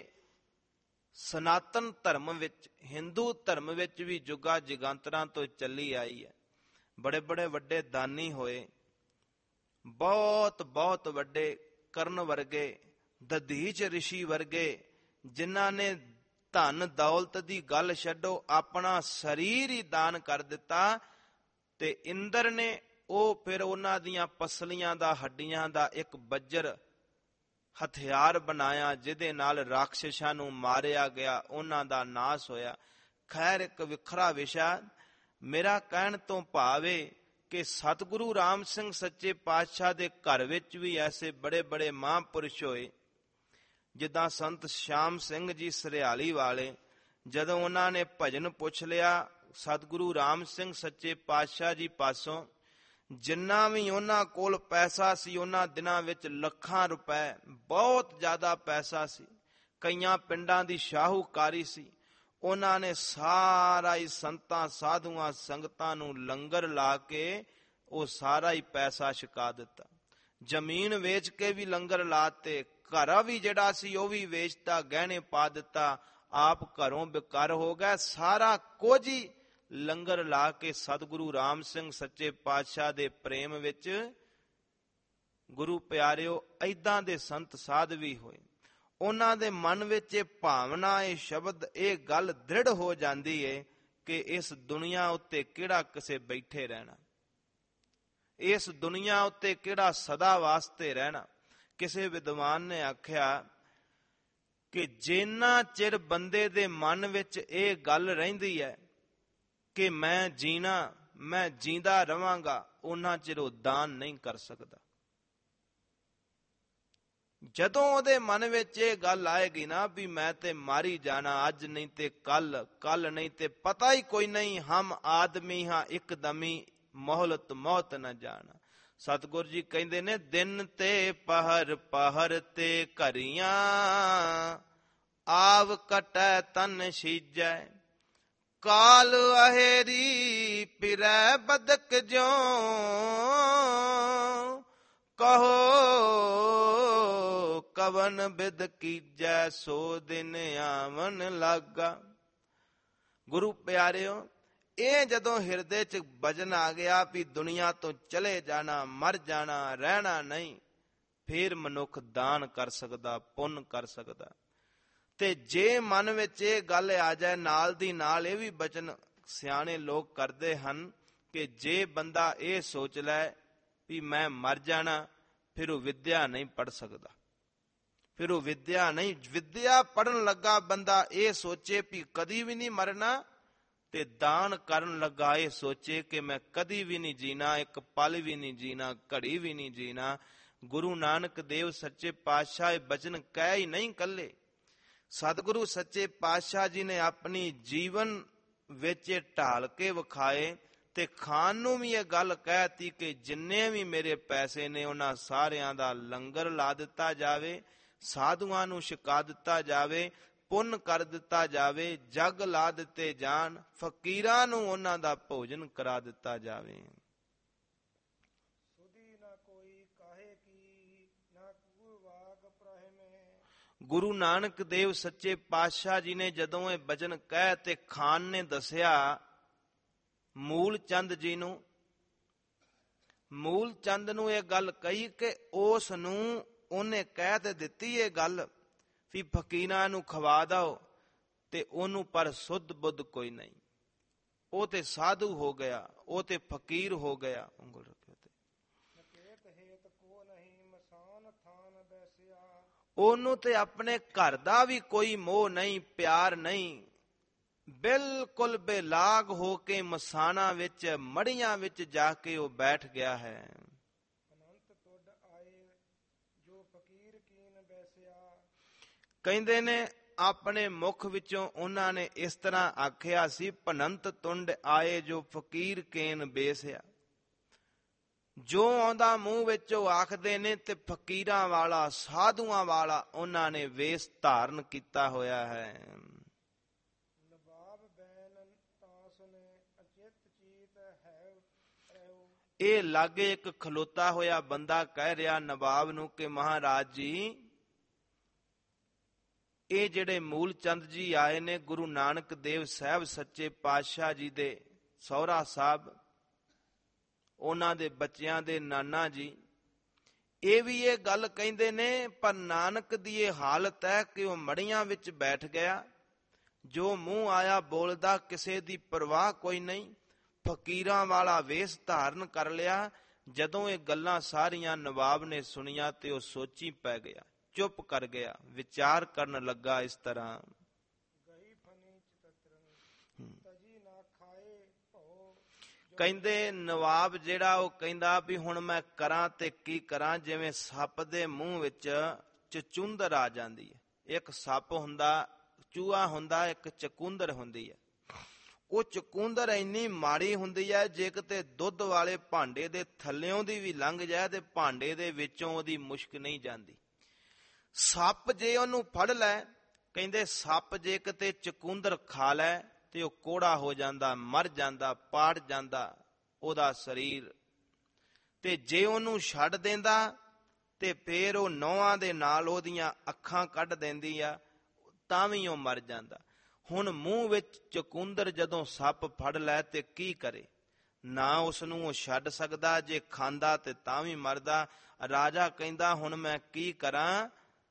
ਸਨਾਤਨ ਧਰਮ ਵਿੱਚ, ਹਿੰਦੂ ਧਰਮ ਵਿੱਚ ਵੀ ਜੁਗਾ ਜਗਾਂਤਰਾਂ ਤੋਂ ਚੱਲੀ ਆਈ ਹੈ। ਬੜੇ ਬੜੇ ਵੱਡੇ ਦਾਨੀ ਹੋਏ, ਬਹੁਤ ਬਹੁਤ ਵੱਡੇ ਕਰਨ ਵਰਗੇ, ਦਧੀਚ ਰਿਸ਼ੀ ਵਰਗੇ, ਜਿਨ੍ਹਾਂ ਨੇ ਧਨ ਦੌਲਤ ਦੀ ਗੱਲ ਛੱਡੋ, ਆਪਣਾ ਸਰੀਰ ਹੀ ਦਾਨ ਕਰ ਦਿੱਤਾ। ਤੇ ਇੰਦਰ ਨੇ ਉਹ ਫਿਰ ਉਹਨਾਂ ਦੀਆਂ ਪਸਲੀਆਂ ਦਾ, ਹੱਡੀਆਂ ਦਾ ਇੱਕ ਬੱਜਰ ਹਥਿਆਰ ਬਣਾਇਆ, ਜਿਹਦੇ ਨਾਲ ਰਾਖਸ਼ਾਂ ਨੂੰ ਮਾਰਿਆ ਗਿਆ, ਉਹਨਾਂ ਦਾ ਨਾਸ ਹੋਇਆ। ਖੈਰ, ਇੱਕ ਵੱਖਰਾ ਵਿਸ਼ਾ। ਮੇਰਾ ਕਹਿਣ ਤੋਂ ਭਾਵ ਹੈ ਕਿ ਸਤਿਗੁਰੂ ਰਾਮ ਸਿੰਘ ਸੱਚੇ ਪਾਤਸ਼ਾਹ ਦੇ ਘਰ ਵਿੱਚ ਵੀ ਐਸੇ ਬੜੇ ਬੜੇ ਮਹਾਂਪੁਰਸ਼ ਹੋਏ, ਜਿੱਦਾਂ ਸੰਤ ਸ਼ਾਮ ਸਿੰਘ ਜੀ ਸਰਿਆਲੀ ਵਾਲੇ। ਜਦੋਂ ਉਹਨਾਂ ਨੇ ਭਜਨ ਪੁੱਛ ਲਿਆ ਸਤਿਗੁਰੂ ਰਾਮ ਸਿੰਘ ਸੱਚੇ ਪਾਤਸ਼ਾਹ ਜੀ ਪਾਸੋਂ, ਜਿੰਨਾ ਵੀ ਉਹਨਾਂ ਕੋਲ ਪੈਸਾ ਸੀ, ਉਹਨਾਂ ਦਿਨਾਂ ਵਿੱਚ ਲੱਖਾਂ ਰੁਪਏ, ਬਹੁਤ ਜ਼ਿਆਦਾ ਪੈਸਾ ਸੀ, ਕਈਆਂ ਪਿੰਡਾਂ ਦੀ ਸ਼ਾਹੂਕਾਰੀ ਸੀ। ਉਹਨਾਂ ਨੇ ਸਾਰਾ ਹੀ ਸੰਤਾਂ ਸਾਧੂਆਂ ਸੰਗਤਾਂ ਨੂੰ ਲੰਗਰ ਲਾ ਕੇ ਉਹ ਸਾਰਾ ਹੀ ਪੈਸਾ ਛਕਾ ਦਿੱਤਾ। ਜ਼ਮੀਨ ਵੇਚ ਕੇ ਵੀ ਲੰਗਰ ਲਾਤੇ, ਘਰ ਵੀ ਜਿਹੜਾ ਸੀ ਉਹ ਵੀ ਵੇਚਤਾ, ਗਹਿਣੇ ਪਾ ਦਿੱਤਾ, ਆਪ ਘਰੋਂ ਬੇਕਾਰ ਹੋ ਗਿਆ। ਸਾਰਾ ਕੁਝ ਹੀ ਲੰਗਰ ਲਾ ਕੇ ਸਤਿਗੁਰੂ ਰਾਮ ਸਿੰਘ ਸੱਚੇ ਪਾਤਸ਼ਾਹ ਦੇ ਪ੍ਰੇਮ ਵਿੱਚ, ਗੁਰੂ ਪਿਆਰਿਓ ਏਦਾਂ ਦੇ ਸੰਤ ਸਾਧ ਵੀ ਹੋਏ। ਉਹਨਾਂ ਦੇ ਮਨ ਵਿੱਚ ਇਹ ਭਾਵਨਾ, ਇਹ ਸ਼ਬਦ, ਇਹ ਗੱਲ ਦ੍ਰਿੜ ਹੋ ਜਾਂਦੀ ਹੈ ਕਿ ਇਸ ਦੁਨੀਆ ਉੱਤੇ ਕਿਹੜਾ ਕਿਸੇ ਬੈਠੇ ਰਹਿਣਾ, ਇਸ ਦੁਨੀਆ ਉੱਤੇ ਕਿਹੜਾ ਸਦਾ ਵਾਸਤੇ ਰਹਿਣਾ। ਕਿਸੇ ਵਿਦਵਾਨ ਨੇ ਆਖਿਆ ਕਿ ਜਿੰਨਾ ਚਿਰ ਬੰਦੇ ਦੇ ਮਨ ਵਿੱਚ ਇਹ ਗੱਲ ਰਹਿੰਦੀ ਹੈ ਕਿ ਮੈਂ ਜੀਣਾ, ਮੈਂ ਜੀਂਦਾ ਰਵਾਂਗਾ, ਉਹਨਾਂ ਚਿਰ ਉਹ ਦਾਨ ਨਹੀਂ ਕਰ ਸਕਦਾ। ਜਦੋਂ ਉਹਦੇ ਮਨ ਵਿੱਚ ਇਹ ਗੱਲ ਆਏਗੀ ਨਾ ਵੀ ਮੈਂ ਤੇ ਮਾਰੀ ਜਾਣਾ, ਅੱਜ ਨਹੀਂ ਤੇ ਕੱਲ, ਕੱਲ ਨਹੀਂ ਤੇ ਪਤਾ ਹੀ ਕੋਈ ਨਹੀਂ, ਹਮ ਆਦਮੀ ਹਾਂ ਇੱਕਦਮੀ, ਮੋਹਲਤ ਮੌਤ ਨਾ ਜਾਣਾ। ਸਤਿਗੁਰ ਜੀ ਕਹਿੰਦੇ ਨੇ, ਦਿਨ ਤੇ ਪਹਰ, ਪਹਰ ਤੇ ਘਰੀਆਂ, ਆਵ ਕਟੈ ਤਨ ਸੀਜੈ, ਕਾਲ ਅਹੇਰੀ ਫਿਰੈ ਬਦਕ ਜਿਉ, ਕਹੋ ਕਵਨ ਬਿਦ ਕੀਜੈ, ਸੋ ਦਿਨ ਆਵਨ ਲਾਗਾ। ਗੁਰੂ ਪਿਆਰਿਓ, ਇਹ ਜਦੋਂ ਹਿਰਦੇ 'ਚ ਵਜਨ ਆ ਗਿਆ ਵੀ ਦੁਨੀਆ ਤੋਂ ਚਲੇ ਜਾਣਾ, ਮਰ ਜਾਣਾ, ਰਹਿਣਾ ਨਹੀਂ, ਫਿਰ ਮਨੁੱਖ ਦਾਨ ਕਰ ਸਕਦਾ, ਪੁੰਨ ਕਰ ਸਕਦਾ। ਤੇ ਜੇ ਮਨ ਵਿੱਚ ਇਹ ਗੱਲ ਆ ਜਾਏ, ਨਾਲ ਦੀ ਨਾਲ ਇਹ ਵੀ ਬਚਨ ਸਿਆਣੇ ਲੋਕ ਕਰਦੇ ਹਨ ਕਿ ਜੇ ਬੰਦਾ ਇਹ ਸੋਚ ਲੈ ਵੀ ਮੈਂ ਮਰ ਜਾਣਾ, ਫਿਰ ਉਹ ਵਿਦਿਆ ਨਹੀਂ ਪੜ੍ਹ ਸਕਦਾ, ਫਿਰ ਉਹ ਵਿਦਿਆ ਨਹੀਂ। ਵਿਦਿਆ ਪੜ੍ਹਨ ਲੱਗਾ ਬੰਦਾ ਇਹ ਸੋਚੇ ਵੀ ਕਦੀ ਵੀ ਨਹੀਂ ਮਰਨਾ, ਤੇ ਦਾਨ ਕਰਨ ਲੱਗਾ ਇਹ ਸੋਚੇ ਕਿ ਮੈਂ ਕਦੀ ਵੀ ਨਹੀਂ ਜੀਣਾ, ਇੱਕ ਪਲ ਵੀ ਨਹੀਂ ਜੀਣਾ, ਘੜੀ ਵੀ ਨਹੀਂ ਜੀਣਾ। ਗੁਰੂ ਨਾਨਕ ਦੇਵ ਸੱਚੇ ਪਾਤਸ਼ਾਹ ਇਹ ਬਚਨ ਕਹਿ ਹੀ ਨਹੀਂ ਕੱਲੇ, ਸਤਿਗੁਰੂ ਸੱਚੇ ਪਾਤਸ਼ਾਹ ਜੀ ਨੇ ਆਪਣੀ ਜੀਵਨ ਵਿੱਚ ਇਹ ਢਾਲ ਕੇ ਵਿਖਾਏ। ਤੇ ਖਾਨ ਨੂੰ ਵੀ ਇਹ ਗੱਲ ਕਹਿਤੀ ਕਿ ਜਿੰਨੇ ਵੀ ਮੇਰੇ ਪੈਸੇ ਨੇ ਉਹਨਾਂ ਸਾਰਿਆਂ ਦਾ ਲੰਗਰ ਲਾ ਦਿੱਤਾ ਜਾਵੇ, ਸਾਧੂਆਂ ਨੂੰ ਛਕਾ ਦਿੱਤਾ ਜਾਵੇ, ਪੁੰਨ ਕਰ ਦਿੱਤਾ ਜਾਵੇ, ਜਗ ਲਾ ਦਿੱਤੇ ਜਾਣ, ਫਕੀਰਾਂ ਨੂੰ ਉਹਨਾਂ ਦਾ ਭੋਜਨ ਕਰਾ ਦਿੱਤਾ ਜਾਵੇ। ਸੁਧੀ ਨਾ ਕੋਈ ਕਾਹੇ ਕੀ, ਨਾ ਕੂੜ ਵਾਗ ਪ੍ਰਹਿਮੇ। ਗੁਰੂ ਨਾਨਕ ਦੇਵ ਸੱਚੇ ਪਾਤਸ਼ਾਹ ਜੀ ਨੇ ਜਦੋਂ ਇਹ ਬਚਨ ਕਹਿ ਤੇ ਖਾਨ ਨੇ ਦੱਸਿਆ ਮੂਲ ਚੰਦ ਜੀ ਨੂੰ, ਮੂਲ ਚੰਦ ਨੂੰ ਇਹ ਗੱਲ ਕਹੀ ਕਿ ਉਸ ਨੂੰ ਉਹਨੇ ਕਹਿ ਤੇ ਦਿੱਤੀ ਇਹ ਗੱਲ ਵੀ ਫਕੀਰਾਂ ਨੂੰ ਖਵਾ ਦਓ, ਤੇ ਉਹਨੂੰ ਪਰ ਸੁੱਧ ਬੁੱਧ ਕੋਈ ਨਹੀਂ, ਉਹ ਤੇ ਸਾਧੂ ਹੋ ਗਿਆ, ਉਹ ਤੇ ਫਕੀਰ ਹੋ ਗਿਆ। ਉਂਗਲ ਰੱਖਿਓ ਤੇ ਉਹਨੂੰ ਤੇ ਆਪਣੇ ਘਰ ਦਾ ਵੀ ਕੋਈ ਮੋਹ ਨਹੀਂ, ਪਿਆਰ ਨਹੀਂ, ਬਿਲਕੁਲ ਬੇਲਾਗ ਹੋ ਕੇ ਮਸਾਣਾ ਵਿੱਚ, ਮੜੀਆਂ ਵਿੱਚ ਜਾ ਕੇ ਉਹ ਬੈਠ ਗਿਆ ਹੈ। ਕਹਿੰਦੇ ਨੇ ਆਪਣੇ ਮੁਖ ਵਿੱਚੋਂ ਉਹਨਾਂ ਨੇ ਇਸ ਤਰ੍ਹਾਂ ਆਖਿਆ ਸੀ, ਭਨੰਤ ਤੁੰਡ ਆਏ ਜੋ ਫਕੀਰ ਕੇਨ ਬੇਸਿਆ। ਜੋ ਆਉਂਦਾ ਮੂੰਹ ਵਿੱਚ ਉਹ ਆਖਦੇ ਨੇ, ਤੇ ਫਕੀਰਾਂ ਵਾਲਾ, ਸਾਧੂਆਂ ਵਾਲਾ ਉਹਨਾਂ ਨੇ ਵੇਸ ਧਾਰਨ ਕੀਤਾ ਹੋਇਆ ਹੈ। ਨਵਾਬ ਬੈਨ ਤਾਸੁਨੇ ਅਚਿਤ ਚੀਤ ਹੈ ਰਹਿਓ। ਇਹ ਲਾਗੇ ਇੱਕ ਖਲੋਤਾ ਹੋਇਆ ਬੰਦਾ ਕਹਿ ਰਿਹਾ ਨਵਾਬ ਨੂੰ ਕਿ ਮਹਾਰਾਜ ਜੀ, ਇਹ ਜਿਹੜੇ ਮੂਲ ਚੰਦ ਜੀ ਆਏ ਨੇ, ਗੁਰੂ ਨਾਨਕ ਦੇਵ ਸਾਹਿਬ ਸੱਚੇ ਪਾਤਸ਼ਾਹ ਜੀ ਦੇ ਸਹੁਰਾ ਸਾਹਿਬ, ਉਹਨਾਂ ਦੇ ਬੱਚਿਆਂ ਦੇ ਨਾਨਾ ਜੀ, ਇਹ ਵੀ ਇਹ ਗੱਲ ਕਹਿੰਦੇ ਨੇ, ਪਰ ਨਾਨਕ ਦੀ ਇਹ ਹਾਲਤ ਹੈ ਕਿ ਉਹ ਮੜੀਆਂ ਵਿੱਚ ਬੈਠ ਗਿਆ, ਜੋ ਮੂੰਹ ਆਇਆ ਬੋਲਦਾ, ਕਿਸੇ ਦੀ ਪਰਵਾਹ ਕੋਈ ਨਹੀਂ, ਫਕੀਰਾਂ ਵਾਲਾ ਵੇਸ ਧਾਰਨ ਕਰ ਲਿਆ। ਜਦੋਂ ਇਹ ਗੱਲਾਂ ਸਾਰੀਆਂ ਨਵਾਬ ਨੇ ਸੁਣੀਆਂ ਤੇ ਉਹ ਸੋਚੀ ਪੈ ਗਿਆ, ਚੁੱਪ ਕਰ ਗਿਆ, ਵਿਚਾਰ ਕਰਨ ਲੱਗਾ ਇਸ ਤਰ੍ਹਾਂ। ਗਈ ਫਨੀ ਚਤਰਨ ਤਜੀ ਨਾ ਖਾਏ ਭਉ। ਕਹਿੰਦੇ ਨਵਾਬ ਜਿਹੜਾ ਉਹ ਕਹਿੰਦਾ ਵੀ ਹੁਣ ਮੈਂ ਕਰਾਂ ਤੇ ਕੀ ਕਰਾਂ, ਜਿਵੇਂ ਸੱਪ ਦੇ ਮੂੰਹ ਵਿੱਚ ਚਚੁੰਦਰ ਆ ਜਾਂਦੀ ਹੈ। ਇੱਕ ਸੱਪ ਹੁੰਦਾ, ਚੂਹਾ ਹੁੰਦਾ, ਇੱਕ ਚਕੁੰਦਰ ਹੁੰਦੀ ਹੈ। ਉਹ ਚਕੁੰਦਰ ਇੰਨੀ ਮਾੜੀ ਹੁੰਦੀ ਹੈ, ਜੇ ਕਿਤੇ ਦੁੱਧ ਵਾਲੇ ਭਾਂਡੇ ਦੇ ਥੱਲਿਓਂ ਦੀ ਵੀ ਲੰਘ ਜਾਏ ਤੇ ਭਾਂਡੇ ਦੇ ਵਿੱਚੋਂ ਉਹਦੀ ਮੁਸ਼ਕ ਨਹੀਂ ਜਾਂਦੀ। ਸੱਪ ਜੇ ਉਹਨੂੰ ਫੜ ਲੈ, ਕਹਿੰਦੇ ਸੱਪ ਜੇ ਕਿਤੇ ਚਕੁੰਦਰ ਖਾ ਲੈ ਤੇ ਉਹ ਕੋੜਾ ਹੋ ਜਾਂਦਾ, ਮਰ ਜਾਂਦਾ, ਪਾੜ ਜਾਂਦਾ ਉਹਦਾ ਸਰੀਰ। ਤੇ ਜੇ ਉਹਨੂੰ ਛੱਡ ਦਿੰਦਾ ਤੇ ਫੇਰ ਉਹ ਨਹੁੰਆਂ ਦੇ ਨਾਲ ਉਹਦੀਆਂ ਅੱਖਾਂ ਕੱਢ ਦਿੰਦੀ ਆ, ਤਾਂ ਵੀ ਉਹ ਮਰ ਜਾਂਦਾ। ਹੁਣ ਮੂੰਹ ਵਿੱਚ ਚਕੁੰਦਰ ਜਦੋਂ ਸੱਪ ਫੜ ਲੈ ਤੇ ਕੀ ਕਰੇ, ਨਾ ਉਸ ਨੂੰ ਉਹ ਛੱਡ ਸਕਦਾ, ਜੇ ਖਾਂਦਾ ਤੇ ਤਾਂ ਵੀ ਮਰਦਾ। ਰਾਜਾ ਕਹਿੰਦਾ ਹੁਣ ਮੈਂ ਕੀ ਕਰਾਂ।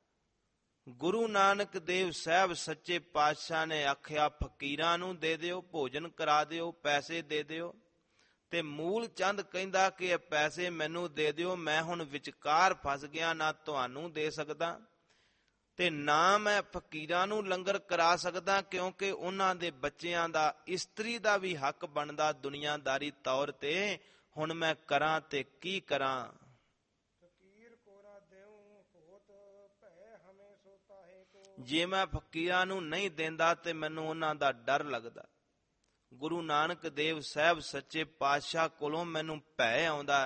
ਗੁਰੂ ਨਾਨਕ ਦੇਵ ਸਾਹਿਬ ਸੱਚੇ ਪਾਤਸ਼ਾਹ ਨੇ ਆਖਿਆ ਫਕੀਰਾਂ ਨੂੰ ਦੇ ਦਿਓ, ਭੋਜਨ ਕਰਾ ਦਿਓ, ਪੈਸੇ ਦੇ ਦਿਓ। ਤੇ ਮੂਲ ਚੰਦ ਕਹਿੰਦਾ ਕਿ ਇਹ ਪੈਸੇ ਮੈਨੂੰ ਦੇ ਦਿਓ, ਮੈਂ ਹੁਣ ਵਿਚਕਾਰ ਫਸ ਗਿਆ, ਨਾ ਤੁਹਾਨੂੰ ਦੇ ਸਕਦਾ ਤੇ ਨਾ ਮੈਂ ਫਕੀਰਾਂ ਨੂੰ ਲੰਗਰ ਕਰਾ ਸਕਦਾ, ਕਿਉਂਕਿ ਉਹਨਾਂ ਦੇ ਬੱਚਿਆਂ ਦਾ, ਇਸਤਰੀ ਦਾ ਵੀ ਹੱਕ ਬਣਦਾ ਦੁਨੀਆਦਾਰੀ ਤੌਰ ਤੇ। ਹੁਣ ਮੈਂ ਕਰਾਂ ਤੇ ਕੀ ਕਰਾਂ। ਫਕੀਰ ਕੋਰਾ ਦੇਉ ਹੋਤ ਭੈ ਹਮੇ ਸੋਤਾ ਹੈ ਕੋ। ਜੇ ਮੈਂ ਫਕੀਰਾਂ ਨੂੰ ਨਹੀਂ ਦਿੰਦਾ ਤੇ ਮੈਨੂੰ ਉਹਨਾਂ ਦਾ ਡਰ ਲੱਗਦਾ। ਗੁਰੂ ਨਾਨਕ ਦੇਵ ਸਾਹਿਬ ਸੱਚੇ ਪਾਤਸ਼ਾਹ ਕੋਲੋਂ ਮੈਨੂੰ ਭੈ ਆਉਂਦਾ।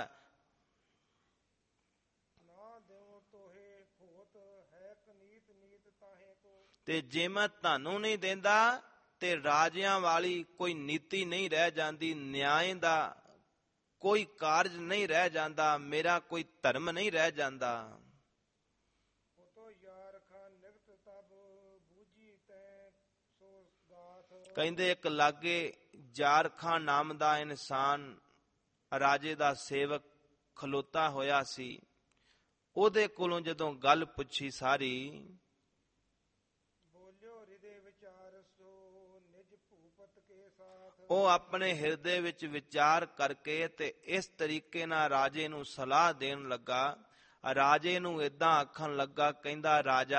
ਨਾ ਦੇਉ ਤੋਹੇ ਹੋਤ ਹੈ ਕਨੀਤ ਨੀਤ ਤਾਹੇ ਕੋ। ਤੇ ਜੇ ਮੈਂ ਤੁਹਾਨੂੰ ਨਹੀਂ ਦਿੰਦਾ ਤੇ ਰਾਜਿਆਂ ਵਾਲੀ ਕੋਈ ਨੀਤੀ ਨਹੀਂ ਰਹਿ ਜਾਂਦੀ, ਨਿਆਂ ਦਾ ਕੋਈ ਕਾਰਜ ਨਹੀਂ ਰਹਿ ਜਾਂਦਾ, ਮੇਰਾ ਕੋਈ ਧਰਮ ਨਹੀਂ ਰਹਿ ਜਾਂਦਾ। ਤੋ ਯਾਰ ਖਾਨ ਨਿਗਤ ਤਬ ਬੂਝੀ ਤੈ ਸੋ ਗਾਥ। ਕਹਿੰਦੇ ਇੱਕ ਲਾਗੇ ਜਾਰ ਖਾਂ ਨਾਮ ਦਾ ਇਨਸਾਨ, ਰਾਜੇ ਦਾ ਸੇਵਕ ਖਲੋਤਾ ਹੋਇਆ ਸੀ। ਉਹਦੇ ਕੋਲੋਂ ਜਦੋਂ ਗੱਲ ਪੁੱਛੀ ਸਾਰੀ, ਬੋਲਿਓ ਹਿਰਦੇ ਵਿਚਾਰ ਸੋ ਨਿਜ ਭੂਪਤ ਕੇ ਸਾਥ। ਉਹ ਆਪਣੇ ਹਿਰਦੇ ਵਿੱਚ ਵਿਚਾਰ ਕਰਕੇ ਤੇ ਇਸ ਤਰੀਕੇ ਨਾਲ ਰਾਜੇ ਨੂੰ ਸਲਾਹ ਦੇਣ ਲੱਗਾ। ਰਾਜੇ ਨੂੰ ਏਦਾਂ ਆਖਣ ਲੱਗਾ, ਕਹਿੰਦਾ ਰਾਜਾ,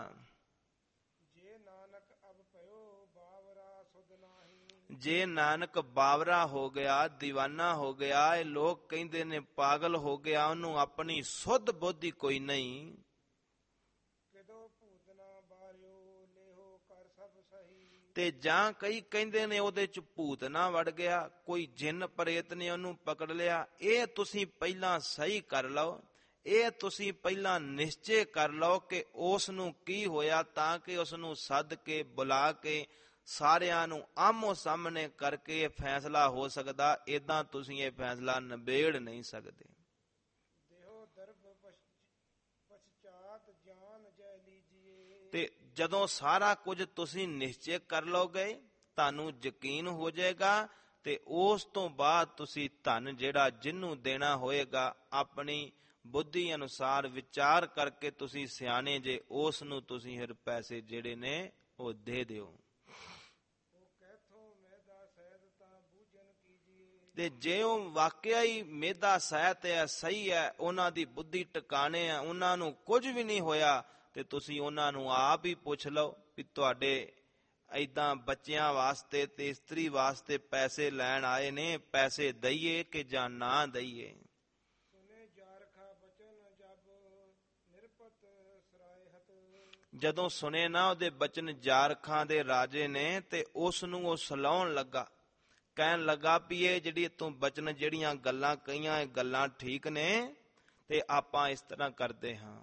ਜੇ ਨਾਨਕ ਅਬ ਪਇਓ ਬਾਵਰਾ ਸੁਧ ਨਾਹੀ। ਜੇ ਨਾਨਕ ਬਾਵਰਾ ਹੋ ਗਿਆ, دیਵਾਨਾ ਹੋ ਗਿਆ, ਇਹ ਲੋਕ ਕਹਿੰਦੇ ਨੇ ਪਾਗਲ ਹੋ ਗਿਆ, ਉਹਨੂੰ ਆਪਣੀ ਸੁੱਧ ਬੁੱਧੀ ਕੋਈ ਨਹੀਂ। ਕਿਦੋ ਭੂਤਨਾ ਬਾਰਿਓ ਲੇਹੋ ਕਰ ਸਭ ਸਹੀ। ਤੇ ਜਾਂ ਕਈ ਕਹਿੰਦੇ ਨੇ ਉਹਦੇ ਚ ਭੂਤ ਨਾ ਵੜ ਗਿਆ, ਕੋਈ ਜਿੰਨ ਪ੍ਰੇਤ ਨੇ ਉਹਨੂੰ ਪਕੜ ਲਿਆ। ਇਹ ਤੁਸੀਂ ਪਹਿਲਾਂ ਸਹੀ ਕਰ ਲਓ, ਇਹ ਤੁਸੀਂ ਪਹਿਲਾਂ ਨਿਸ਼ਚੇ ਕਰ ਲਓ ਕਿ ਉਸ ਨੂੰ ਕੀ ਹੋਇਆ, ਤਾਂ ਕਿ ਉਸ ਨੂੰ ਸੱਦ ਕੇ ਬੁਲਾ ਕੇ ਸਾਰਿਆਂ ਨੂੰ ਆਮੋ ਸਾਹਮਣੇ ਕਰਕੇ ਇਹ ਫੈਸਲਾ ਹੋ ਸਕਦਾ। ਏਦਾਂ ਤੁਸੀਂ ਇਹ ਫੈਸਲਾ ਨਿਬੇੜ ਨਹੀਂ ਸਕਦੇ। ਦੇਹੋ ਦਰਬ ਪਛਚਾਤ ਜਾਨ ਜੈ ਲੀਜੀਏ। ਤੇ ਜਦੋਂ ਸਾਰਾ ਕੁਝ ਤੁਸੀਂ ਨਿਸ਼ਚੈ ਕਰ ਲਓਗੇ, ਤੁਹਾਨੂੰ ਯਕੀਨ ਹੋ ਜਾਏਗਾ, ਤੇ ਉਸ ਤੋਂ ਬਾਅਦ ਤੁਸੀਂ ਧਨ ਜਿਹੜਾ ਜਿਹਨੂੰ ਦੇਣਾ ਹੋਏਗਾ, ਆਪਣੀ ਬੁੱਧੀ ਅਨੁਸਾਰ ਵਿਚਾਰ ਕਰਕੇ ਤੁਸੀਂ ਸਿਆਣੇ ਜੇ, ਉਸ ਨੂੰ ਤੁਸੀਂ ਫਿਰ ਪੈਸੇ ਜਿਹੜੇ ਨੇ ਉਹ ਦੇ ਦਿਓ। ਉਹ ਕਹਿਥੋਂ ਮੈਦਾ ਸਹਿਦ ਤਾਂ ਬੂਝਨ ਕੀਜੀਏ। ਤੇ ਜੇ ਉਹ ਵਾਕਿਆ ਹੀ ਮੇਦਾ ਸਹਿਤ ਹੈ, ਸਹੀ ਹੈ, ਉਹਨਾਂ ਦੀ ਬੁੱਧੀ ਟਿਕਾਣੇ ਆ, ਉਹਨਾਂ ਨੂੰ ਕੁਝ ਵੀ ਨਹੀਂ ਹੋਇਆ, ਤੇ ਤੁਸੀਂ ਉਹਨਾਂ ਨੂੰ ਆਪ ਹੀ ਪੁੱਛ ਲਓ ਵੀ ਤੁਹਾਡੇ ਏਦਾਂ ਬੱਚਿਆਂ ਵਾਸਤੇ ਤੇ ਇਸਤਰੀ ਵਾਸਤੇ ਪੈਸੇ ਲੈਣ ਆਏ ਨੇ, ਪੈਸੇ ਦਈਏ ਕਿ ਜਾਂ ਨਾ ਦਈਏ। ਸੁਨੇ ਜਾਰਖਾ ਬਚਨ ਜਬ ਨਿਰਪਤ ਸਰਾਇਹਤ। ਜਦੋਂ ਸੁਣੇ ਨਾ ਉਹਦੇ ਬਚਨ ਜਾਰਖਾਂ ਦੇ ਰਾਜੇ ਨੇ, ਤੇ ਉਸ ਨੂੰ ਉਹ ਸਲਾਉਣ ਲੱਗਾ, ਕਹਿਣ ਲੱਗਾ ਵੀ ਇਹ ਜਿਹੜੀ ਤੂੰ ਬਚਨ ਜਿਹੜੀਆਂ ਗੱਲਾਂ ਕਹੀਆਂ ਇਹ ਗੱਲਾਂ ਠੀਕ ਨੇ ਤੇ ਆਪਾਂ ਇਸ ਤਰ੍ਹਾਂ ਕਰਦੇ ਹਾਂ।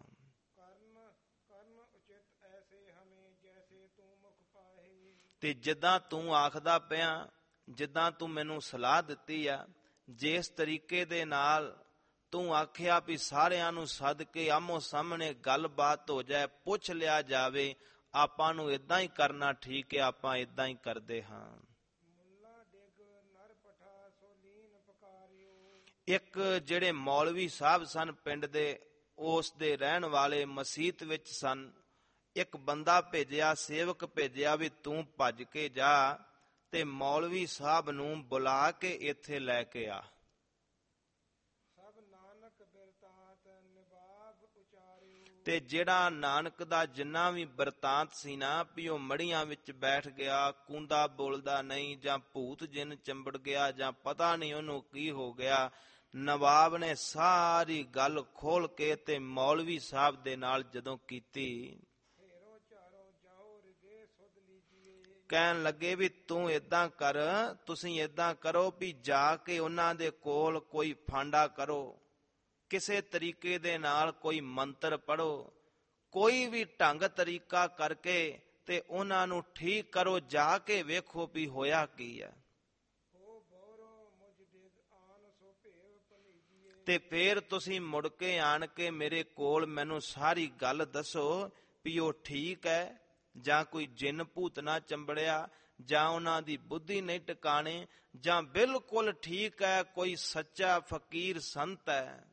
ਤੇ ਜਿੱਦਾਂ ਤੂੰ ਆਖਦਾ ਪਿਆ, ਜਿੱਦਾਂ ਤੂੰ ਮੈਨੂੰ ਸਲਾਹ ਦਿੱਤੀ ਆ, ਜਿਸ ਤਰੀਕੇ ਦੇ ਨਾਲ ਤੂੰ ਆਖਿਆ ਵੀ ਸਾਰਿਆਂ ਨੂੰ ਸੱਦ ਕੇ ਆਮੋ ਸਾਹਮਣੇ ਗੱਲਬਾਤ ਹੋ ਜਾਏ, ਪੁੱਛ ਲਿਆ ਜਾਵੇ, ਆਪਾਂ ਨੂੰ ਇਦਾਂ ਹੀ ਕਰਨਾ ਠੀਕ ਹੈ, ਆਪਾਂ ਇਦਾਂ ਹੀ ਕਰਦੇ ਹਾਂ। ਇੱਕ ਜਿਹੜੇ ਮੌਲਵੀ ਸਾਹਿਬ ਸਨ ਪਿੰਡ ਦੇ, ਉਸ ਦੇ ਰਹਿਣ ਵਾਲੇ ਮਸੀਤ ਵਿੱਚ ਸਨ। ਇੱਕ ਬੰਦਾ ਭੇਜਿਆ, ਸੇਵਕ ਭੇਜਿਆ ਵੀ ਤੂੰ ਭੱਜ ਕੇ ਜਾ ਤੇ ਮੌਲਵੀ ਸਾਹਿਬ ਨੂੰ ਬੁਲਾ ਕੇ ਇੱਥੇ ਲੈ ਕੇ ਆ। ਤੇ ਜਿਹੜਾ ਨਾਨਕ ਦਾ ਜਿੰਨਾ ਵੀ ਬਿਰਤਾਂਤ ਸੀ ਨਾ, ਵੀ ਉਹ ਮੜੀਆਂ ਵਿੱਚ ਬੈਠ ਗਿਆ, ਕੂੰਦਾ ਬੋਲਦਾ ਨਹੀਂ, ਜਾਂ ਭੂਤ ਜਿੰਨ ਚੰਬੜ ਗਿਆ, ਜਾਂ ਪਤਾ ਨਹੀਂ ਉਹਨੂੰ ਕੀ ਹੋ ਗਿਆ, ਨਵਾਬ ਨੇ ਸਾਰੀ ਗੱਲ ਖੋਲ ਕੇ ਤੇ ਮੌਲਵੀ ਸਾਹਿਬ ਦੇ ਨਾਲ ਜਦੋਂ ਕੀਤੀ, ਕਹਿਣ ਲੱਗੇ ਵੀ ਤੂੰ ਏਦਾਂ ਕਰ, ਤੁਸੀਂ ਏਦਾਂ ਕਰੋ ਵੀ ਜਾ ਕੇ ਉਹਨਾਂ ਦੇ ਕੋਲ ਕੋਈ ਫਾਂਡਾ ਕਰੋ, ਕਿਸੇ ਤਰੀਕੇ ਦੇ ਨਾਲ ਕੋਈ ਮੰਤਰ ਪੜੋ, ਕੋਈ ਵੀ ਢੰਗ ਤਰੀਕਾ ਕਰਕੇ ਤੇ ਉਹਨਾਂ ਨੂੰ ਠੀਕ ਕਰੋ, ਜਾ ਕੇ ਵੇਖੋ ਵੀ ਹੋਇਆ ਕੀ ਹੈ। ਤੇ ਫੇਰ ਤੁਸੀਂ ਮੁੜ ਕੇ ਆਣ ਕੇ ਮੇਰੇ ਕੋਲ ਮੈਨੂੰ ਸਾਰੀ ਗੱਲ ਦੱਸੋ ਵੀ ਉਹ ਠੀਕ ਹੈ, ਜਾਂ ਕੋਈ ਜਿੰਨ ਭੂਤ ਨਾ ਚੰਬੜਿਆ, ਜਾਂ ਉਹਨਾਂ ਦੀ ਬੁੱਧੀ ਨਹੀਂ ਟਿਕਾਣੇ, ਜਾਂ ਬਿਲਕੁਲ ਠੀਕ ਹੈ, ਕੋਈ ਸੱਚਾ ਫਕੀਰ ਸੰਤ ਹੈ।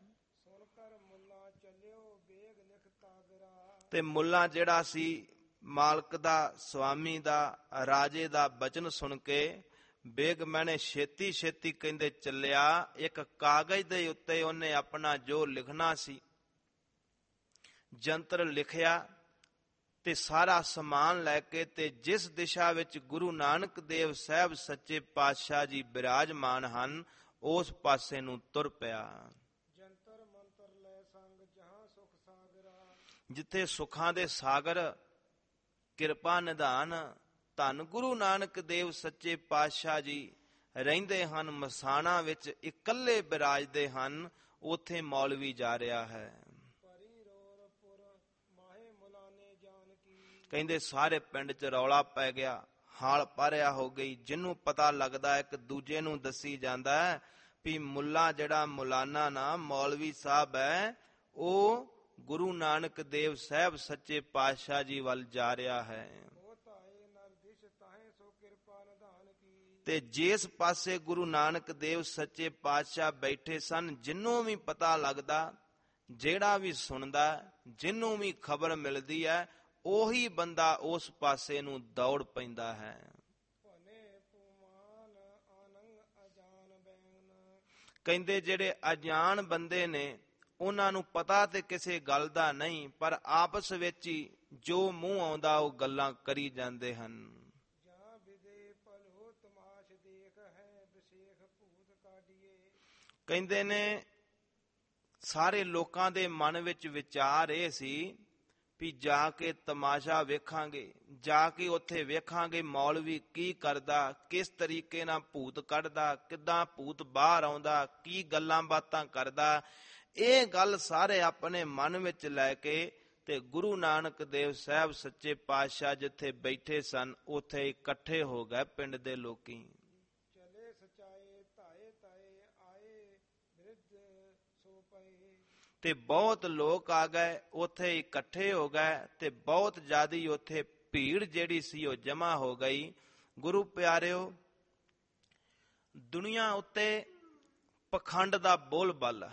ਤੇ ਮੁੱਲਾ ਜਿਹੜਾ ਸੀ ਮਾਲਕ ਦਾ, ਸਵਾਮੀ ਦਾ, ਰਾਜੇ ਦਾ ਬਚਨ ਸੁਣ ਕੇ ਬੇਗ ਮੈਨੇ ਛੇਤੀ ਛੇਤੀ ਕਹਿੰਦੇ ਚੱਲਿਆ। ਇੱਕ ਕਾਗਜ਼ ਦੇ ਉੱਤੇ ਉਹਨੇ ਆਪਣਾ ਜੋ ਲਿਖਣਾ ਸੀ ਜੰਤਰ ਲਿਖਿਆ ਤੇ ਸਾਰਾ ਸਮਾਨ ਲੈ ਕੇ ਤੇ ਜਿਸ ਦਿਸ਼ਾ ਵਿੱਚ ਗੁਰੂ ਨਾਨਕ ਦੇਵ ਸਾਹਿਬ ਸੱਚੇ ਪਾਤਸ਼ਾਹ ਜੀ ਬਿਰਾਜਮਾਨ ਹਨ ਉਸ ਪਾਸੇ ਨੂੰ ਤੁਰ ਪਿਆ। ਜਿੱਥੇ ਸੁੱਖਾਂ ਦੇ ਸਾਗਰ, ਕਿਰਪਾ ਨਿਧਾਨ ਧੰਨ ਗੁਰੂ ਨਾਨਕ ਦੇਵ ਸੱਚੇ ਪਾਤਸ਼ਾਹ ਜੀ ਰਹਿੰਦੇ ਹਨ, ਮਸਾਣਾ ਵਿੱਚ ਇਕੱਲੇ ਬਿਰਾਜਦੇ ਹਨ, ਉੱਥੇ ਮੌਲਵੀ ਜਾ ਰਿਹਾ ਹੈ। ਕਹਿੰਦੇ ਸਾਰੇ ਪਿੰਡ 'ਚ ਰੌਲਾ ਪੈ ਗਿਆ, ਹਾਲ ਪਾਰਿਆ ਹੋ ਗਈ। ਜਿਹਨੂੰ ਪਤਾ ਲੱਗਦਾ ਇੱਕ ਦੂਜੇ ਨੂੰ ਦੱਸੀ ਜਾਂਦਾ ਹੈ ਵੀ ਮੁੱਲਾ ਜਿਹੜਾ ਮੌਲਾਨਾ ਨਾ ਮੌਲਵੀ ਸਾਹਿਬ ਹੈ, ਉਹ ਗੁਰੂ ਨਾਨਕ ਦੇਵ ਸਾਹਿਬ ਸੱਚੇ ਪਾਤਸ਼ਾਹ ਜੀ ਵੱਲ ਜਾ ਰਿਹਾ ਹੈ। ਤੇ ਜਿਸ ਪਾਸੇ ਗੁਰੂ ਨਾਨਕ ਦੇਵ ਸੱਚੇ ਪਾਤਸ਼ਾਹ ਬੈਠੇ ਸਨ, ਜਿਹਨੂੰ ਵੀ ਪਤਾ ਲੱਗਦਾ, ਜਿਹੜਾ ਵੀ ਸੁਣਦਾ, ਜਿਹਨੂੰ ਵੀ ਖਬਰ ਮਿਲਦੀ ਹੈ, ਉਹੀ ਬੰਦਾ ਉਸ ਪਾਸੇ ਨੂੰ ਦੌੜ ਪੈਂਦਾ ਹੈ। ਕਹਿੰਦੇ ਜਿਹੜੇ ਅਜਾਣ ਬੰਦੇ ਨੇ ਉਹਨਾਂ ਨੂੰ ਪਤਾ ਤੇ ਕਿਸੇ ਗੱਲ ਦਾ ਨਹੀਂ, ਪਰ ਆਪਸ ਵਿੱਚ ਹੀ ਜੋ ਮੂੰਹ ਆਉਂਦਾ ਉਹ ਗੱਲਾਂ ਕਰੀ ਜਾਂਦੇ ਹਨ। ਕਹਿੰਦੇ ਨੇ ਸਾਰੇ ਲੋਕਾਂ ਦੇ ਮਨ ਵਿੱਚ ਵਿਚਾਰ ਇਹ ਸੀ ਵੀ ਜਾ ਕੇ ਤਮਾਸ਼ਾ ਵੇਖਾਂਗੇ, ਜਾ ਕੇ ਉੱਥੇ ਵੇਖਾਂਗੇ ਮੌਲਵੀ ਕੀ ਕਰਦਾ, ਕਿਸ ਤਰੀਕੇ ਨਾਲ ਭੂਤ ਕੱਢਦਾ, ਕਿੱਦਾਂ ਭੂਤ ਬਾਹਰ ਆਉਂਦਾ, ਕੀ ਗੱਲਾਂ ਬਾਤਾਂ ਕਰਦਾ। ਇਹ ਗੱਲ ਸਾਰੇ ਆਪਣੇ ਮਨ ਵਿੱਚ ਲੈ ਕੇ ਤੇ ਗੁਰੂ ਨਾਨਕ ਦੇਵ ਸਾਹਿਬ ਸੱਚੇ ਪਾਤਸ਼ਾਹ ਜਿੱਥੇ ਬੈਠੇ ਸਨ ਉੱਥੇ ਇਕੱਠੇ ਹੋ ਗਏ ਪਿੰਡ ਦੇ ਲੋਕੀ। ਤੇ ਬਹੁਤ ਲੋਕ ਆ ਗਏ, ਉੱਥੇ ਇਕੱਠੇ ਹੋ ਗਏ ਤੇ ਬਹੁਤ ਜ਼ਿਆਦੀ ਉੱਥੇ ਭੀੜ ਜਿਹੜੀ ਸੀ ਉਹ ਜਮ੍ਹਾਂ ਹੋ ਗਈ। ਗੁਰੂ ਪਿਆਰਿਓ, ਦੁਨੀਆ ਉੱਤੇ ਪਖੰਡ ਦਾ ਬੋਲਬਾਲਾ,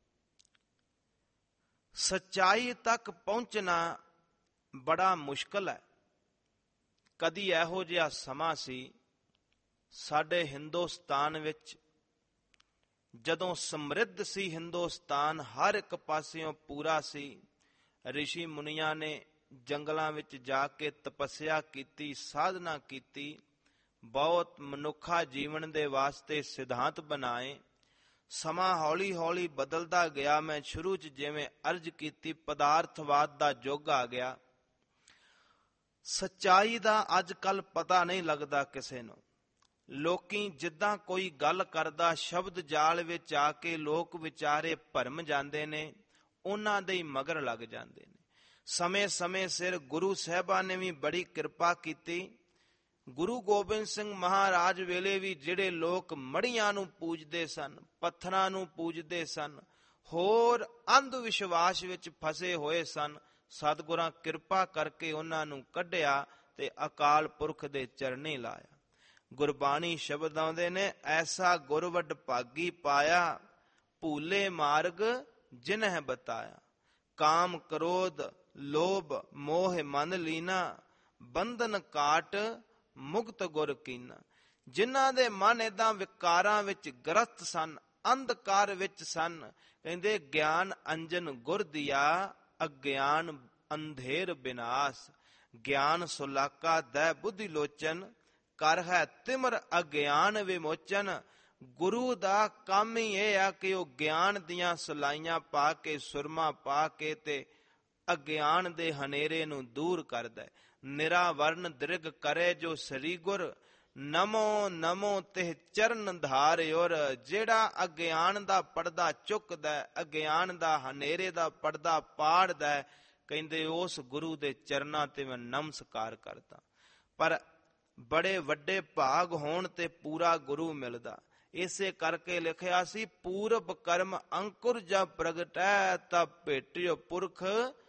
ਸੱਚਾਈ ਤੱਕ ਪਹੁੰਚਣਾ ਬੜਾ ਮੁਸ਼ਕਲ ਹੈ। ਕਦੀ ਇਹੋ ਜਿਹਾ ਸਮਾਂ ਸੀ ਸਾਡੇ ਹਿੰਦੁਸਤਾਨ ਵਿੱਚ, ਜਦੋਂ ਸਮਰਿੱਧ ਸੀ ਹਿੰਦੁਸਤਾਨ, ਹਰ ਇੱਕ ਪਾਸਿਓਂ ਪੂਰਾ ਸੀ। ਰਿਸ਼ੀ ਮੁਨੀਆਂ ਨੇ ਜੰਗਲਾਂ ਵਿੱਚ ਜਾ ਕੇ ਤਪੱਸਿਆ ਕੀਤੀ, ਸਾਧਨਾ ਕੀਤੀ, ਬਹੁਤ ਮਨੁੱਖਾ ਜੀਵਨ ਦੇ ਵਾਸਤੇ ਸਿਧਾਂਤ ਬਣਾਏ। ਸਮਾਂ ਹੌਲੀ ਹੌਲੀ ਬਦਲਦਾ ਗਿਆ। ਮੈਂ ਸ਼ੁਰੂ 'ਚ ਜਿਵੇਂ ਅਰਜ਼ ਕੀਤੀ, ਪਦਾਰਥਵਾਦ ਦਾ ਯੁੱਗ ਆ ਗਿਆ। ਸੱਚਾਈ ਦਾ ਅੱਜ ਕੱਲ੍ਹ ਪਤਾ ਨਹੀਂ ਲੱਗਦਾ ਕਿਸੇ ਨੂੰ। ਲੋਕੀ ਜਿੱਦਾਂ ਕੋਈ ਗੱਲ ਕਰਦਾ ਸ਼ਬਦ ਜਾਲ ਵਿੱਚ ਆ ਕੇ ਲੋਕ ਵਿਚਾਰੇ ਭਰਮ ਜਾਂਦੇ ਨੇ, ਉਹਨਾਂ ਦੇ ਹੀ ਮਗਰ ਲੱਗ ਜਾਂਦੇ ਨੇ। ਸਮੇਂ ਸਮੇਂ ਸਿਰ ਗੁਰੂ ਸਾਹਿਬਾਨ ਨੇ ਵੀ ਬੜੀ ਕਿਰਪਾ ਕੀਤੀ। ਗੁਰੂ ਗੋਬਿੰਦ ਸਿੰਘ ਮਹਾਰਾਜ ਵੇਲੇ ਵੀ ਜਿਹੜੇ ਲੋਕ ਮੜੀਆਂ ਨੂੰ ਪੂਜਦੇ ਸਨ, ਪੱਥਰਾਂ ਨੂੰ ਪੂਜਦੇ ਸਨ, ਹੋਰ ਅੰਧ ਵਿਸ਼ਵਾਸ ਵਿੱਚ ਫਸੇ ਹੋਏ ਸਨ, ਸਤਿਗੁਰਾਂ ਕਿਰਪਾ ਕਰਕੇ ਉਹਨਾਂ ਨੂੰ ਕੱਢਿਆ ਤੇ ਅਕਾਲ ਪੁਰਖ ਦੇ ਚਰਨੀ ਲਾਇਆ। ਗੁਰਬਾਣੀ ਸ਼ਬਦ ਆਉਂਦੇ ਨੇ, ਐਸਾ ਗੁਰਵਡ ਭਾਗੀ ਪਾਇਆ, ਭੂਲੇ ਮਾਰਗ ਜਿਨਹਿ ਬਤਾਇਆ। ਕਾਮ ਕ੍ਰੋਧ ਲੋਭ ਮੋਹ ਮਨ ਲੀਨਾ, ਬੰਧਨ ਕਾਟ ਮੁਕਤ ਗੁਰ ਕੀਨਾ। ਜਿਨ੍ਹਾਂ ਦੇ ਮਨ ਏਦਾਂ ਵਿਕਾਰਾਂ ਵਿੱਚ ਗ੍ਰਸਤ ਸਨ, ਅੰਧਕਾਰ ਵਿੱਚ ਸਨ, ਕਹਿੰਦੇ ਗਿਆਨ ਅੰਜਨ ਗੁਰ ਦਿਆ, ਅਗਿਆਨ ਅੰਧੇਰ ਬਿਨਾਸ਼। ਗਿਆਨ ਸੁਲਾਕਾ ਦੈ ਬੁੱਧੀ ਲੋਚਨ, ਕਰ ਹੈ ਤਿਮਰ ਅਗਿਆਨ ਵਿਮੋਚਨ। ਗੁਰੂ ਦਾ ਕੰਮ ਹੀ ਇਹ ਆ ਕਿ ਉਹ ਗਿਆਨ ਦੀਆਂ ਸਲਾਈਆਂ ਪਾ ਕੇ, ਸੁਰਮਾ ਪਾ ਕੇ ਤੇ ਅਗਿਆਨ ਦੇ ਹਨੇਰੇ ਨੂੰ ਦੂਰ ਕਰਦਾ। ਨਿਰਾਵਰਨ ਦ੍ਰਿਗ ਕਰੇ ਜੋ ਸ੍ਰੀ ਗੁਰ, ਨਮੋ ਨਮੋ ਤਿਹ ਚਰਨ ਧਾਰਿਓਰ। ਜਿਹੜਾ ਅਗਿਆਨ ਦਾ ਪਰਦਾ ਚੁੱਕਦਾ, ਅਗਿਆਨ ਦਾ ਹਨੇਰੇ ਦਾ ਪਰਦਾ ਪਾੜਦਾ, ਕਹਿੰਦੇ ਉਸ ਗੁਰੂ ਦੇ ਚਰਨਾਂ ਤੇ ਮੈਂ ਨਮਸਕਾਰ ਕਰਦਾ। ਪਰ ਬੜੇ ਵੱਡੇ ਭਾਗ ਹੋਣ ਤੇ ਪੂਰਾ ਗੁਰੂ ਮਿਲਦਾ। ਇਸੇ ਕਰਕੇ ਲਿਖਿਆ ਸੀ, ਪੂਰਬ ਕਰਮ ਅੰਕੁਰ ਜਬ ਪ੍ਰਗਟੈ, ਤਬ ਭੇਟਿਓ ਪੁਰਖ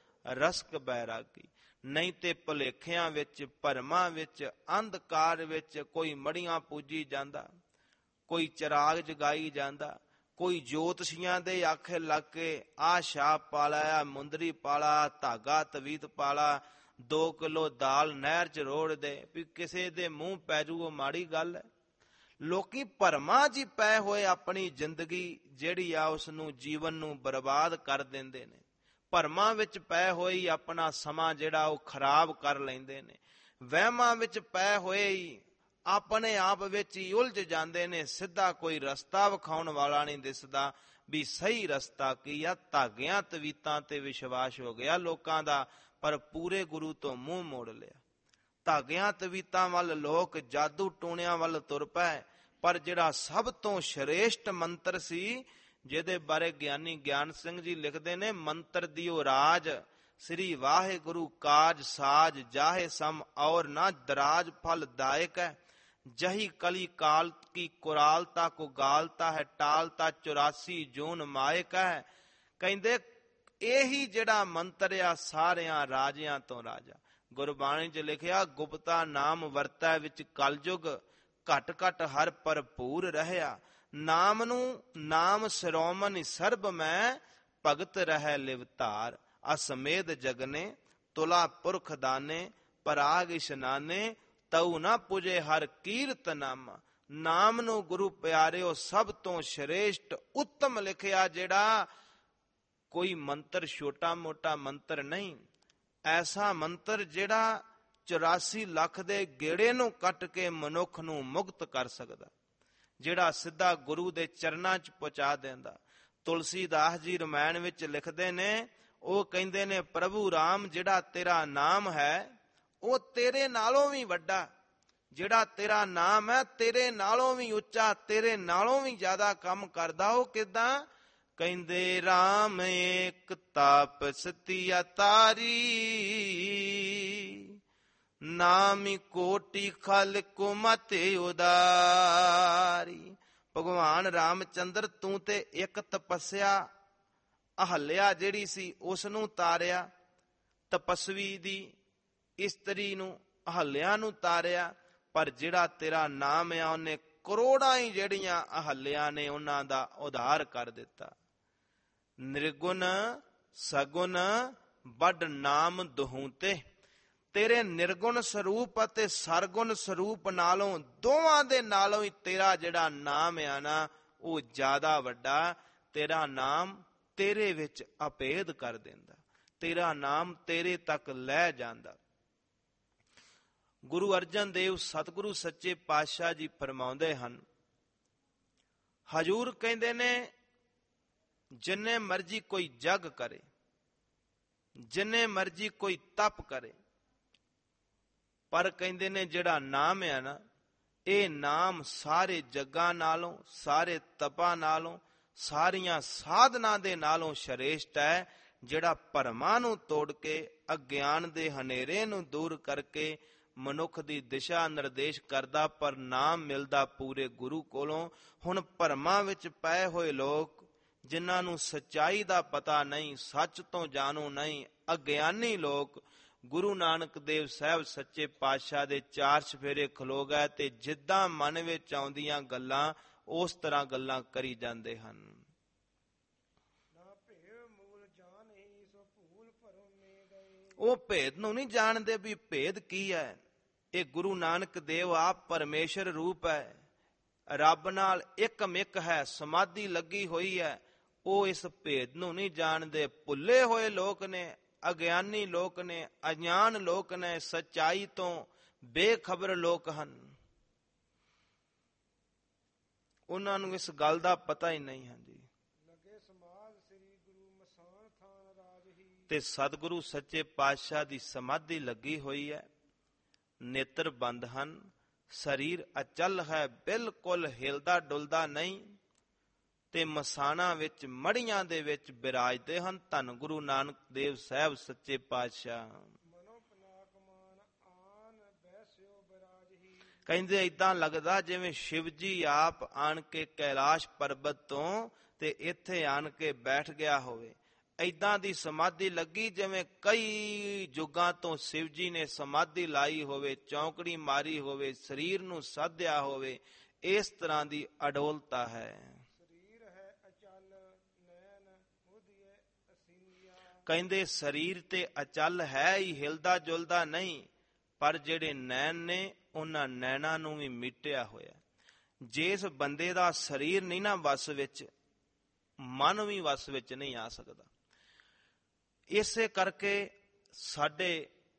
ਰਸਕ ਬੈਰਾਗੀ। ਨਹੀਂ ਤੇ ਭੁਲੇਖਿਆਂ ਵਿੱਚ, ਭਰਮਾਂ ਵਿੱਚ, ਅੰਧਕਾਰ ਵਿੱਚ ਕੋਈ ਮੜੀਆਂ ਪੂਜੀ ਜਾਂਦਾ, ਕੋਈ ਚਿਰਾਗ ਜਗਾਈ ਜਾਂਦਾ, ਕੋਈ ਜੋਤਸ਼ੀਆਂ ਦੇ ਆਖੇ ਲੱਗ ਕੇ ਆਹ ਛਾਪ ਪਾਲਾ, ਆ ਮੁੰਦਰੀ ਪਾਲਾ, ਧਾਗਾ ਤਵੀਤ ਪਾਲਾ, 2 ਕਿਲੋ ਦਾਲ ਨਹਿਰ ਚ ਰੋੜ ਦੇ, ਵੀ ਕਿਸੇ ਦੇ ਮੂੰਹ ਪੈ ਜੂ, ਉਹ ਮਾੜੀ ਗੱਲ ਹੈ। ਲੋਕੀ ਭਰਮਾਂ 'ਚ ਹੀ ਪੈ ਹੋਏ ਆਪਣੀ ਜ਼ਿੰਦਗੀ ਜਿਹੜੀ ਆ ਉਸ ਨੂੰ, ਜੀਵਨ ਨੂੰ ਬਰਬਾਦ ਕਰ ਦਿੰਦੇ ਨੇ। ਭਰਮਾਂ ਵਿੱਚ ਪੈ ਹੋਏ ਆਪਣਾ ਸਮਾਂ ਜਿਹੜਾ ਉਹ ਖਰਾਬ ਕਰ ਲੈਂਦੇ ਨੇ। ਵਹਿਮਾਂ ਵਿੱਚ ਪੈ ਹੋਏ ਹੀ ਆਪਣੇ ਆਪ ਵਿੱਚ ਹੀ ਉਲਝ ਜਾਂਦੇ ਨੇ। ਸਿੱਧਾ ਕੋਈ ਰਸਤਾ ਵਿਖਾਉਣ ਵਾਲਾ ਨਹੀਂ ਦਿਸਦਾ ਵੀ ਸਹੀ ਰਸਤਾ ਕੀ ਆ। ਧਾਗਿਆਂ ਤਵੀਤਾਂ ਤੇ ਵਿਸ਼ਵਾਸ ਹੋ ਗਿਆ ਲੋਕਾਂ ਦਾ, ਪਰ ਪੂਰੇ ਗੁਰੂ ਤੋਂ ਮੂੰਹ ਮੋੜ ਲਿਆ। ਧਾਗਿਆਂ ਤਵੀਤਾਂ ਵੱਲ ਲੋਕ, ਜਾਦੂ ਟੂਣਿਆਂ ਵੱਲ ਤੁਰ ਪਏ। ਪਰ ਜਿਹੜਾ ਸਭ ਤੋਂ ਸ਼੍ਰੇਸ਼ਟ ਮੰਤਰ ਸੀ, ਜਿਹਦੇ ਬਾਰੇ ਗਿਆਨੀ ਗਿਆਨ ਸਿੰਘ ਜੀ ਲਿਖਦੇ ਨੇ, ਮੰਤਰ ਦਿਓ ਰਾਜ, ਸ੍ਰੀ ਵਾਹਿਗੁਰੂ ਕਾਜ ਸਾਜ, ਜਾਹੇ ਸਮ ਔਰ ਨਾ ਦਰਾਜ ਫਲ ਦਾਇਕ ਹੈ। ਜਹੀ ਕਲੀ ਕਾਲ ਕੀ ਕੁਰਾਲਤਾ ਕੋ ਗਾਲਤਾ ਹੈ, ਟਾਲਤਾ 84 ਜੂਨ ਮਾਇਕ ਹੈ। ਕਹਿੰਦੇ ਇਹੀ ਜਿਹੜਾ ਮੰਤਰ ਆ ਸਾਰਿਆਂ ਰਾਜਿਆਂ ਤੋਂ ਰਾਜਾ। ਗੁਰਬਾਣੀ 'ਚ ਲਿਖਿਆ, ਗੁਪਤਾ ਨਾਮ ਵਰਤੈ ਵਿੱਚ ਕਲਯੁਗ, ਘਟ ਘਟ ਹਰ ਭਰਪੂਰ ਰਹਿਆ। ਨਾਮ ਨੂੰ ਨਾਮ ਸਿਰੋਮਣਿ ਸਰਬ ਮੈਂ, ਭਗਤ ਰਹਿ ਲਿਵਤਾਰ। ਅਸਮੇਧ ਜਗਨੇ ਤੁਲਾ ਪੁਰਖ ਦਾਨੇ, ਪਰਾਗ ਇਸ਼ਨਾਨੇ, ਤਉ ਨਾ ਪੁਜੇ ਹਰ ਕੀਰਤ ਨਾਮਾ। ਨਾਮ ਨੂੰ ਗੁਰੂ ਪਿਆਰਿਓ ਸਭ ਤੋਂ ਸ਼੍ਰੇਸ਼ਟ ਉੱਤਮ ਲਿਖਿਆ, ਜਿਹੜਾ ਕੋਈ ਮੰਤਰ ਛੋਟਾ ਮੋਟਾ ਮੰਤਰ ਨਹੀਂ। ਐਸਾ ਮੰਤਰ ਜਿਹੜਾ 84 ਲੱਖ ਦੇ ਗੇੜੇ ਨੂੰ ਕੱਟ ਕੇ ਮਨੁੱਖ ਨੂੰ ਮੁਕਤ ਕਰ ਸਕਦਾ, ਜਿਹੜਾ ਸਿੱਧਾ ਗੁਰੂ ਦੇ ਚਰਨਾਂ 'ਚ ਪਹੁੰਚਾ ਦਿੰਦਾ। ਤੁਲਸੀਦਾਸ ਜੀ ਰਮਾਇਣ ਵਿੱਚ ਲਿਖਦੇ ਨੇ, ਉਹ ਕਹਿੰਦੇ ਨੇ, ਪ੍ਰਭੂ ਰਾਮ ਜਿਹੜਾ ਤੇਰਾ ਨਾਮ ਹੈ ਉਹ ਤੇਰੇ ਨਾਲੋਂ ਵੀ ਵੱਡਾ। ਜਿਹੜਾ ਤੇਰਾ ਨਾਮ ਹੈ ਤੇਰੇ ਨਾਲੋਂ ਵੀ ਉੱਚਾ, ਤੇਰੇ ਨਾਲੋਂ ਵੀ ਜ਼ਿਆਦਾ ਕੰਮ ਕਰਦਾ। ਉਹ ਕਿੱਦਾਂ? ਕਹਿੰਦੇ ਰਾਮ ਏਕ ਤਾਪਸ ਤਿਆ ਤਾਰੀ, ਨਾਮੀ ਕੋਟੀ ਖਲ ਕੋ ਮਤੇ ਉਦਾਰੀ। ਭਗਵਾਨ ਰਾਮਚੰਦਰ ਤੂੰ ਤੇ ਇੱਕ ਤਪੱਸਿਆ ਅਹਲਿਆ ਜਿਹੜੀ ਸੀ ਉਸ ਨੂੰ ਤਾਰਿਆ, ਤਪਸਵੀ ਦੀ ਇਸਤਰੀ ਨੂੰ, ਅਹਲਿਆ ਨੂੰ ਤਾਰਿਆ। ਪਰ ਜਿਹੜਾ ਤੇਰਾ ਨਾਮ ਆ ਉਹਨੇ ਕਰੋੜਾਂ ਹੀ ਜਿਹੜੀਆਂ ਅਹਲਿਆ ਨੇ ਉਹਨਾਂ ਦਾ ਉਧਾਰ ਕਰ ਦਿੱਤਾ। ਨਿਰਗੁਣ ਸਗੁਣ ਵੱਡ ਨਾਮ ਦੁਹੂਤੇ। ਤੇਰੇ ਨਿਰਗੁਣ ਸਰੂਪ ਅਤੇ ਸਰਗੁਣ ਸਰੂਪ ਨਾਲੋਂ, ਦੋਵਾਂ ਦੇ ਨਾਲੋਂ ਹੀ ਤੇਰਾ ਜਿਹੜਾ ਨਾਮ ਆ ਨਾ ਉਹ ਜ਼ਿਆਦਾ ਵੱਡਾ। ਤੇਰਾ ਨਾਮ ਤੇਰੇ ਵਿੱਚ ਅਭੇਦ ਕਰ ਦਿੰਦਾ, ਤੇਰਾ ਨਾਮ ਤੇਰੇ ਤੱਕ ਲੈ ਜਾਂਦਾ। ਗੁਰੂ ਅਰਜਨ ਦੇਵ ਸਤਿਗੁਰੂ ਸੱਚੇ ਪਾਤਸ਼ਾਹ ਜੀ ਫਰਮਾਉਂਦੇ ਹਨ, ਹਜੂਰ ਕਹਿੰਦੇ ਨੇ, ਜਿੰਨੇ ਮਰਜੀ ਕੋਈ ਜਗ ਕਰੇ, ਜਿੰਨੇ ਮਰਜੀ ਕੋਈ ਤਪ ਕਰੇ, ਪਰ ਕਹਿੰਦੇ ਨੇ ਜਿਹੜਾ ਨਾਮ ਹੈ ਨਾ, ਇਹ ਨਾਮ ਸਾਰੇ ਜੱਗਾਂ ਨਾਲੋਂ, ਸਾਰੇ ਤਪਾਂ ਨਾਲੋਂ, ਸਾਰੀਆਂ ਸਾਧਨਾ ਦੇ ਨਾਲੋਂ ਸ਼ਰੇਸ਼ਟ ਹੈ, ਜਿਹੜਾ ਭਰਮਾਂ ਨੂੰ ਤੋੜ ਕੇ, ਅਗਿਆਨ ਦੇ ਹਨੇਰੇ ਨੂੰ ਦੂਰ ਕਰਕੇ ਮਨੁੱਖ ਦੀ ਦਿਸ਼ਾ ਨਿਰਦੇਸ਼ ਕਰਦਾ। ਪਰ ਨਾਮ ਮਿਲਦਾ ਪੂਰੇ ਗੁਰੂ ਕੋਲੋਂ। ਹੁਣ ਭਰਮਾਂ ਵਿੱਚ ਪਏ ਹੋਏ ਲੋਕ, ਜਿਨ੍ਹਾਂ ਨੂੰ ਸੱਚਾਈ ਦਾ ਪਤਾ ਨਹੀਂ, ਸੱਚ ਤੋਂ ਜਾਣੂ ਨਹੀਂ, ਅਗਿਆਨੀ ਲੋਕ, ਗੁਰੂ ਨਾਨਕ ਦੇਵ ਸਾਹਿਬ ਸੱਚੇ ਪਾਤਸ਼ਾਹ ਦੇ ਚਾਰ ਚੁਫੇਰੇ ਖਲੋ ਗਏ ਤੇ ਜਿੱਦਾਂ ਮਨ ਵਿੱਚ ਆਉਂਦੀਆਂ ਗੱਲਾਂ ਉਸ ਤਰ੍ਹਾਂ ਗੱਲਾਂ ਕਰੀ ਜਾਂਦੇ ਹਨ। ਨਾ ਭੇਵ ਮੂਲ ਜਾਣਹੀ ਸੋ ਭੂਲ ਭਰਮ ਮੇ ਗਏ। ਉਹ ਭੇਦ ਨੂੰ ਨਹੀਂ ਜਾਣਦੇ ਵੀ ਭੇਦ ਕੀ ਹੈ। ਇਹ ਗੁਰੂ ਨਾਨਕ ਦੇਵ ਆਪ ਪਰਮੇਸ਼ਰ ਰੂਪ ਹੈ, ਰੱਬ ਨਾਲ ਇੱਕਮਿਕ ਹੈ, ਸਮਾਧੀ ਲੱਗੀ ਹੋਈ ਹੈ। ਉਹ ਇਸ ਭੇਦ ਨੂੰ ਨਹੀਂ ਜਾਣਦੇ। ਭੁੱਲੇ ਹੋਏ ਲੋਕ ਨੇ, ਅਗਿਆਨੀ ਲੋਕ ਨੇ, ਅਜਾਨ ਲੋਕ ਨੇ, ਸੱਚਾਈ ਤੋਂ ਬੇਖਬਰ ਲੋਕ ਹਨ। ਉਹਨਾਂ ਨੂੰ ਇਸ ਗੱਲ ਦਾ ਪਤਾ ਹੀ ਨਹੀਂ ਹੈ ਜੀ। ਲਗੇ ਸਮਾਧ ਸ੍ਰੀ ਗੁਰੂ ਮਸਾਨ ਥਾਨ ਰਾਜਹੀ। ਤੇ ਸਤਿਗੁਰੂ ਸੱਚੇ ਪਾਤਸ਼ਾਹ ਦੀ ਸਮਾਧੀ ਲੱਗੀ ਹੋਈ ਹੈ, ਨੇਤਰ ਬੰਦ ਹਨ, ਸਰੀਰ ਅਚਲ ਹੈ, ਬਿਲਕੁਲ ਹਿਲਦਾ ਡੁਲਦਾ ਨਹੀਂ, ਤੇ ਮਸਾਣਾ ਵਿੱਚ ਮੜੀਆਂ ਦੇ ਵਿੱਚ ਬਿਰਾਜਦੇ ਹਨ। ਧੰਨ ਗੁਰੂ ਨਾਨਕ ਦੇਵ ਸਾਹਿਬ ਸੱਚੇ ਪਾਤਸ਼ਾਹ। ਮਨੋ ਪਨਾਕ ਮਾਨ ਆਨ ਬੈਸਿਓ ਬਿਰਾਜਹੀ। ਕਹਿੰਦੇ ਏਦਾਂ ਲੱਗਦਾ ਜਿਵੇਂ ਸ਼ਿਵ ਜੀ ਆਪ ਆਣ ਕੇ ਕੈਲਾਸ਼ ਪਰਬਤ ਤੋਂ ਤੇ ਇੱਥੇ ਆਣ ਕੇ ਬੈਠ ਗਿਆ ਹੋਵੇ। ਏਦਾਂ ਦੀ ਸਮਾਧੀ ਲੱਗੀ ਜਿਵੇਂ ਕਈ ਯੁੱਗਾਂ ਤੋਂ ਸ਼ਿਵ ਜੀ ਨੇ ਸਮਾਧੀ ਲਾਈ ਹੋਵੇ, ਚੌਂਕੜੀ ਮਾਰੀ ਹੋਵੇ, ਸਰੀਰ ਨੂੰ ਸਾਧਿਆ ਹੋਵੇ। ਇਸ ਤਰ੍ਹਾਂ ਦੀ ਅਡੋਲਤਾ ਹੈ। ਸਰੀਰ ਹੈ ਅਚਲ ਨੈਣ ਮੁਦੀਏ ਅਸੀਨੀਆ। ਕਹਿੰਦੇ ਸਰੀਰ ਤੇ ਅਚਲ ਹੈ ਹੀ, ਹਿਲਦਾ ਜੁਲਦਾ ਨਹੀਂ, ਪਰ ਜਿਹੜੇ ਨੈਣ ਨੇ ਉਹਨਾਂ ਨੈਣਾਂ ਨੂੰ ਵੀ ਮਿਟਿਆ ਹੋਇਆ। ਜਿਸ ਬੰਦੇ ਦਾ ਸਰੀਰ ਨਹੀਂ ਨਾ ਵਸ ਵਿੱਚ, ਮਨ ਵੀ ਵਸ ਵਿੱਚ ਨਹੀਂ ਆ ਸਕਦਾ। ਇਸੇ ਕਰਕੇ ਸਾਡੇ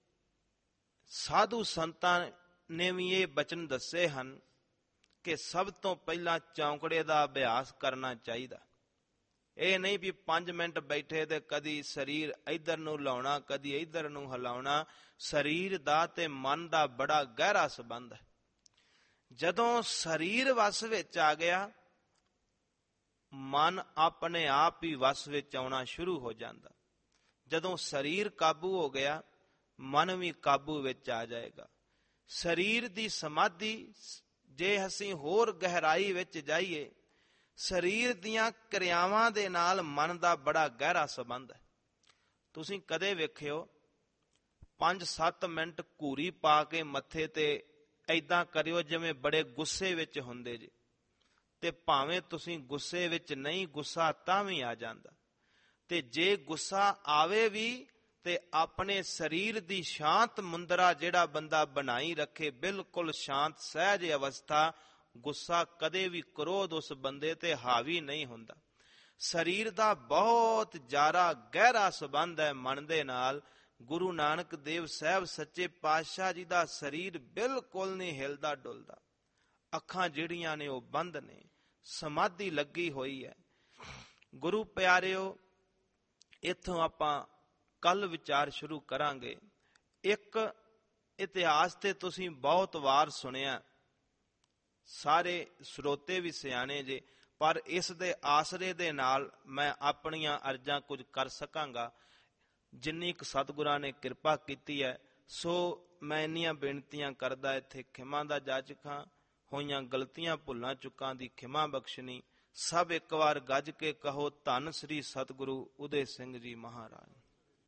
ਸਾਧੂ ਸੰਤਾਂ ਨੇ ਵੀ ਇਹ ਬਚਨ ਦੱਸੇ ਹਨ ਕਿ ਸਭ ਤੋਂ ਪਹਿਲਾਂ ਚੌਂਕੜੇ ਦਾ ਅਭਿਆਸ ਕਰਨਾ ਚਾਹੀਦਾ। ਇਹ ਨਹੀਂ ਵੀ 5 ਮਿੰਟ ਬੈਠੇ ਤੇ ਕਦੀ ਸਰੀਰ ਇੱਧਰ ਨੂੰ ਲਾਉਣਾ, ਕਦੀ ਇੱਧਰ ਨੂੰ ਹਿਲਾਉਣਾ। ਸਰੀਰ ਦਾ ਤੇ ਮਨ ਦਾ ਬੜਾ ਗਹਿਰਾ ਸੰਬੰਧ ਹੈ। ਜਦੋਂ ਸਰੀਰ ਵਸ ਵਿੱਚ ਆ ਗਿਆ, ਮਨ ਆਪਣੇ ਆਪ ਹੀ ਵਸ ਵਿੱਚ ਆਉਣਾ ਸ਼ੁਰੂ ਹੋ ਜਾਂਦਾ। ਜਦੋਂ ਸਰੀਰ ਕਾਬੂ ਹੋ ਗਿਆ, ਮਨ ਵੀ ਕਾਬੂ ਵਿੱਚ ਆ ਜਾਏਗਾ। ਸਰੀਰ ਦੀ ਸਮਾਧੀ, ਜੇ ਅਸੀਂ ਹੋਰ ਗਹਿਰਾਈ ਵਿੱਚ ਜਾਈਏ, ਸਰੀਰ ਦੀਆਂ ਕਿਰਿਆਵਾਂ ਦੇ ਨਾਲ ਮਨ ਦਾ ਬੜਾ ਗਹਿਰਾ ਸੰਬੰਧ ਹੈ। ਤੁਸੀਂ ਕਦੇ ਵੇਖਿਓ 5-7 ਮਿੰਟ ਘੂਰੀ ਪਾ ਕੇ ਮੱਥੇ ਤੇ ਏਦਾਂ ਕਰਿਓ ਜਿਵੇਂ ਬੜੇ ਗੁੱਸੇ ਵਿੱਚ ਹੁੰਦੇ ਜੇ, ਤੇ ਭਾਵੇਂ ਤੁਸੀਂ ਗੁੱਸੇ ਵਿੱਚ ਨਹੀਂ, ਗੁੱਸਾ ਤਾਂ ਵੀ ਆ ਜਾਂਦਾ। ਤੇ ਜੇ ਗੁੱਸਾ ਆਵੇ ਵੀ ਤੇ ਆਪਣੇ ਸਰੀਰ ਦੀ ਸ਼ਾਂਤ ਮੁੰਦਰਾ ਜਿਹੜਾ ਬੰਦਾ ਬਣਾਈ ਰੱਖੇ, ਬਿਲਕੁਲ ਸ਼ਾਂਤ ਸਹਿਜ ਅਵਸਥਾ, ਗੁੱਸਾ ਕਦੇ ਵੀ ਕ੍ਰੋਧ ਉਸ ਬੰਦੇ ਤੇ ਹਾਵੀ ਨਹੀਂ ਹੁੰਦਾ। ਸਰੀਰ ਦਾ ਬਹੁਤ ਜ਼ਿਆਦਾ ਗਹਿਰਾ ਸੰਬੰਧ ਹੈ ਮਨ ਦੇ ਨਾਲ। ਗੁਰੂ ਨਾਨਕ ਦੇਵ ਸਾਹਿਬ ਸੱਚੇ ਪਾਤਸ਼ਾਹ ਜੀ ਦਾ ਸਰੀਰ ਬਿਲਕੁਲ ਨਹੀਂ ਹਿਲਦਾ ਡੁਲਦਾ। ਅੱਖਾਂ ਜਿਹੜੀਆਂ ਨੇ ਉਹ ਬੰਦ ਨੇ, ਸਮਾਧੀ ਲੱਗੀ ਹੋਈ ਹੈ। ਗੁਰੂ ਪਿਆਰਿਓ, ਇੱਥੋਂ ਆਪਾਂ ਕੱਲ ਵਿਚਾਰ ਸ਼ੁਰੂ ਕਰਾਂਗੇ। ਇੱਕ ਇਤਿਹਾਸ ਤੇ ਤੁਸੀਂ ਬਹੁਤ ਵਾਰ ਸੁਣਿਆ, ਸਾਰੇ ਸਰੋਤੇ ਵੀ ਸਿਆਣੇ ਜੇ, ਪਰ ਇਸ ਦੇ ਆਸਰੇ ਦੇ ਨਾਲ ਮੈਂ ਆਪਣੀਆਂ ਅਰਜ਼ਾਂ ਕੁਝ ਕਰ ਸਕਾਂਗਾ ਜਿੰਨੀ ਕੁ ਸਤਿਗੁਰਾਂ ਨੇ ਕਿਰਪਾ ਕੀਤੀ ਹੈ। ਸੋ ਮੈਂ ਇੰਨੀਆਂ ਬੇਨਤੀਆਂ ਕਰਦਾ, ਇੱਥੇ ਖਿਮਾ ਦਾ ਜਾਚਕ ਹਾਂ। ਹੋਈਆਂ ਗਲਤੀਆਂ ਭੁੱਲਾਂ ਚੁੱਕਾਂ ਦੀ ਖਿਮਾ ਬਖਸ਼ਣੀ। ਸਭ ਇੱਕ ਵਾਰ ਗੱਜ ਕੇ ਕਹੋ, ਧੰਨ ਸ੍ਰੀ ਸਤਿਗੁਰੂ ਉਦੇ ਸਿੰਘ ਜੀ ਮਹਾਰਾਜ।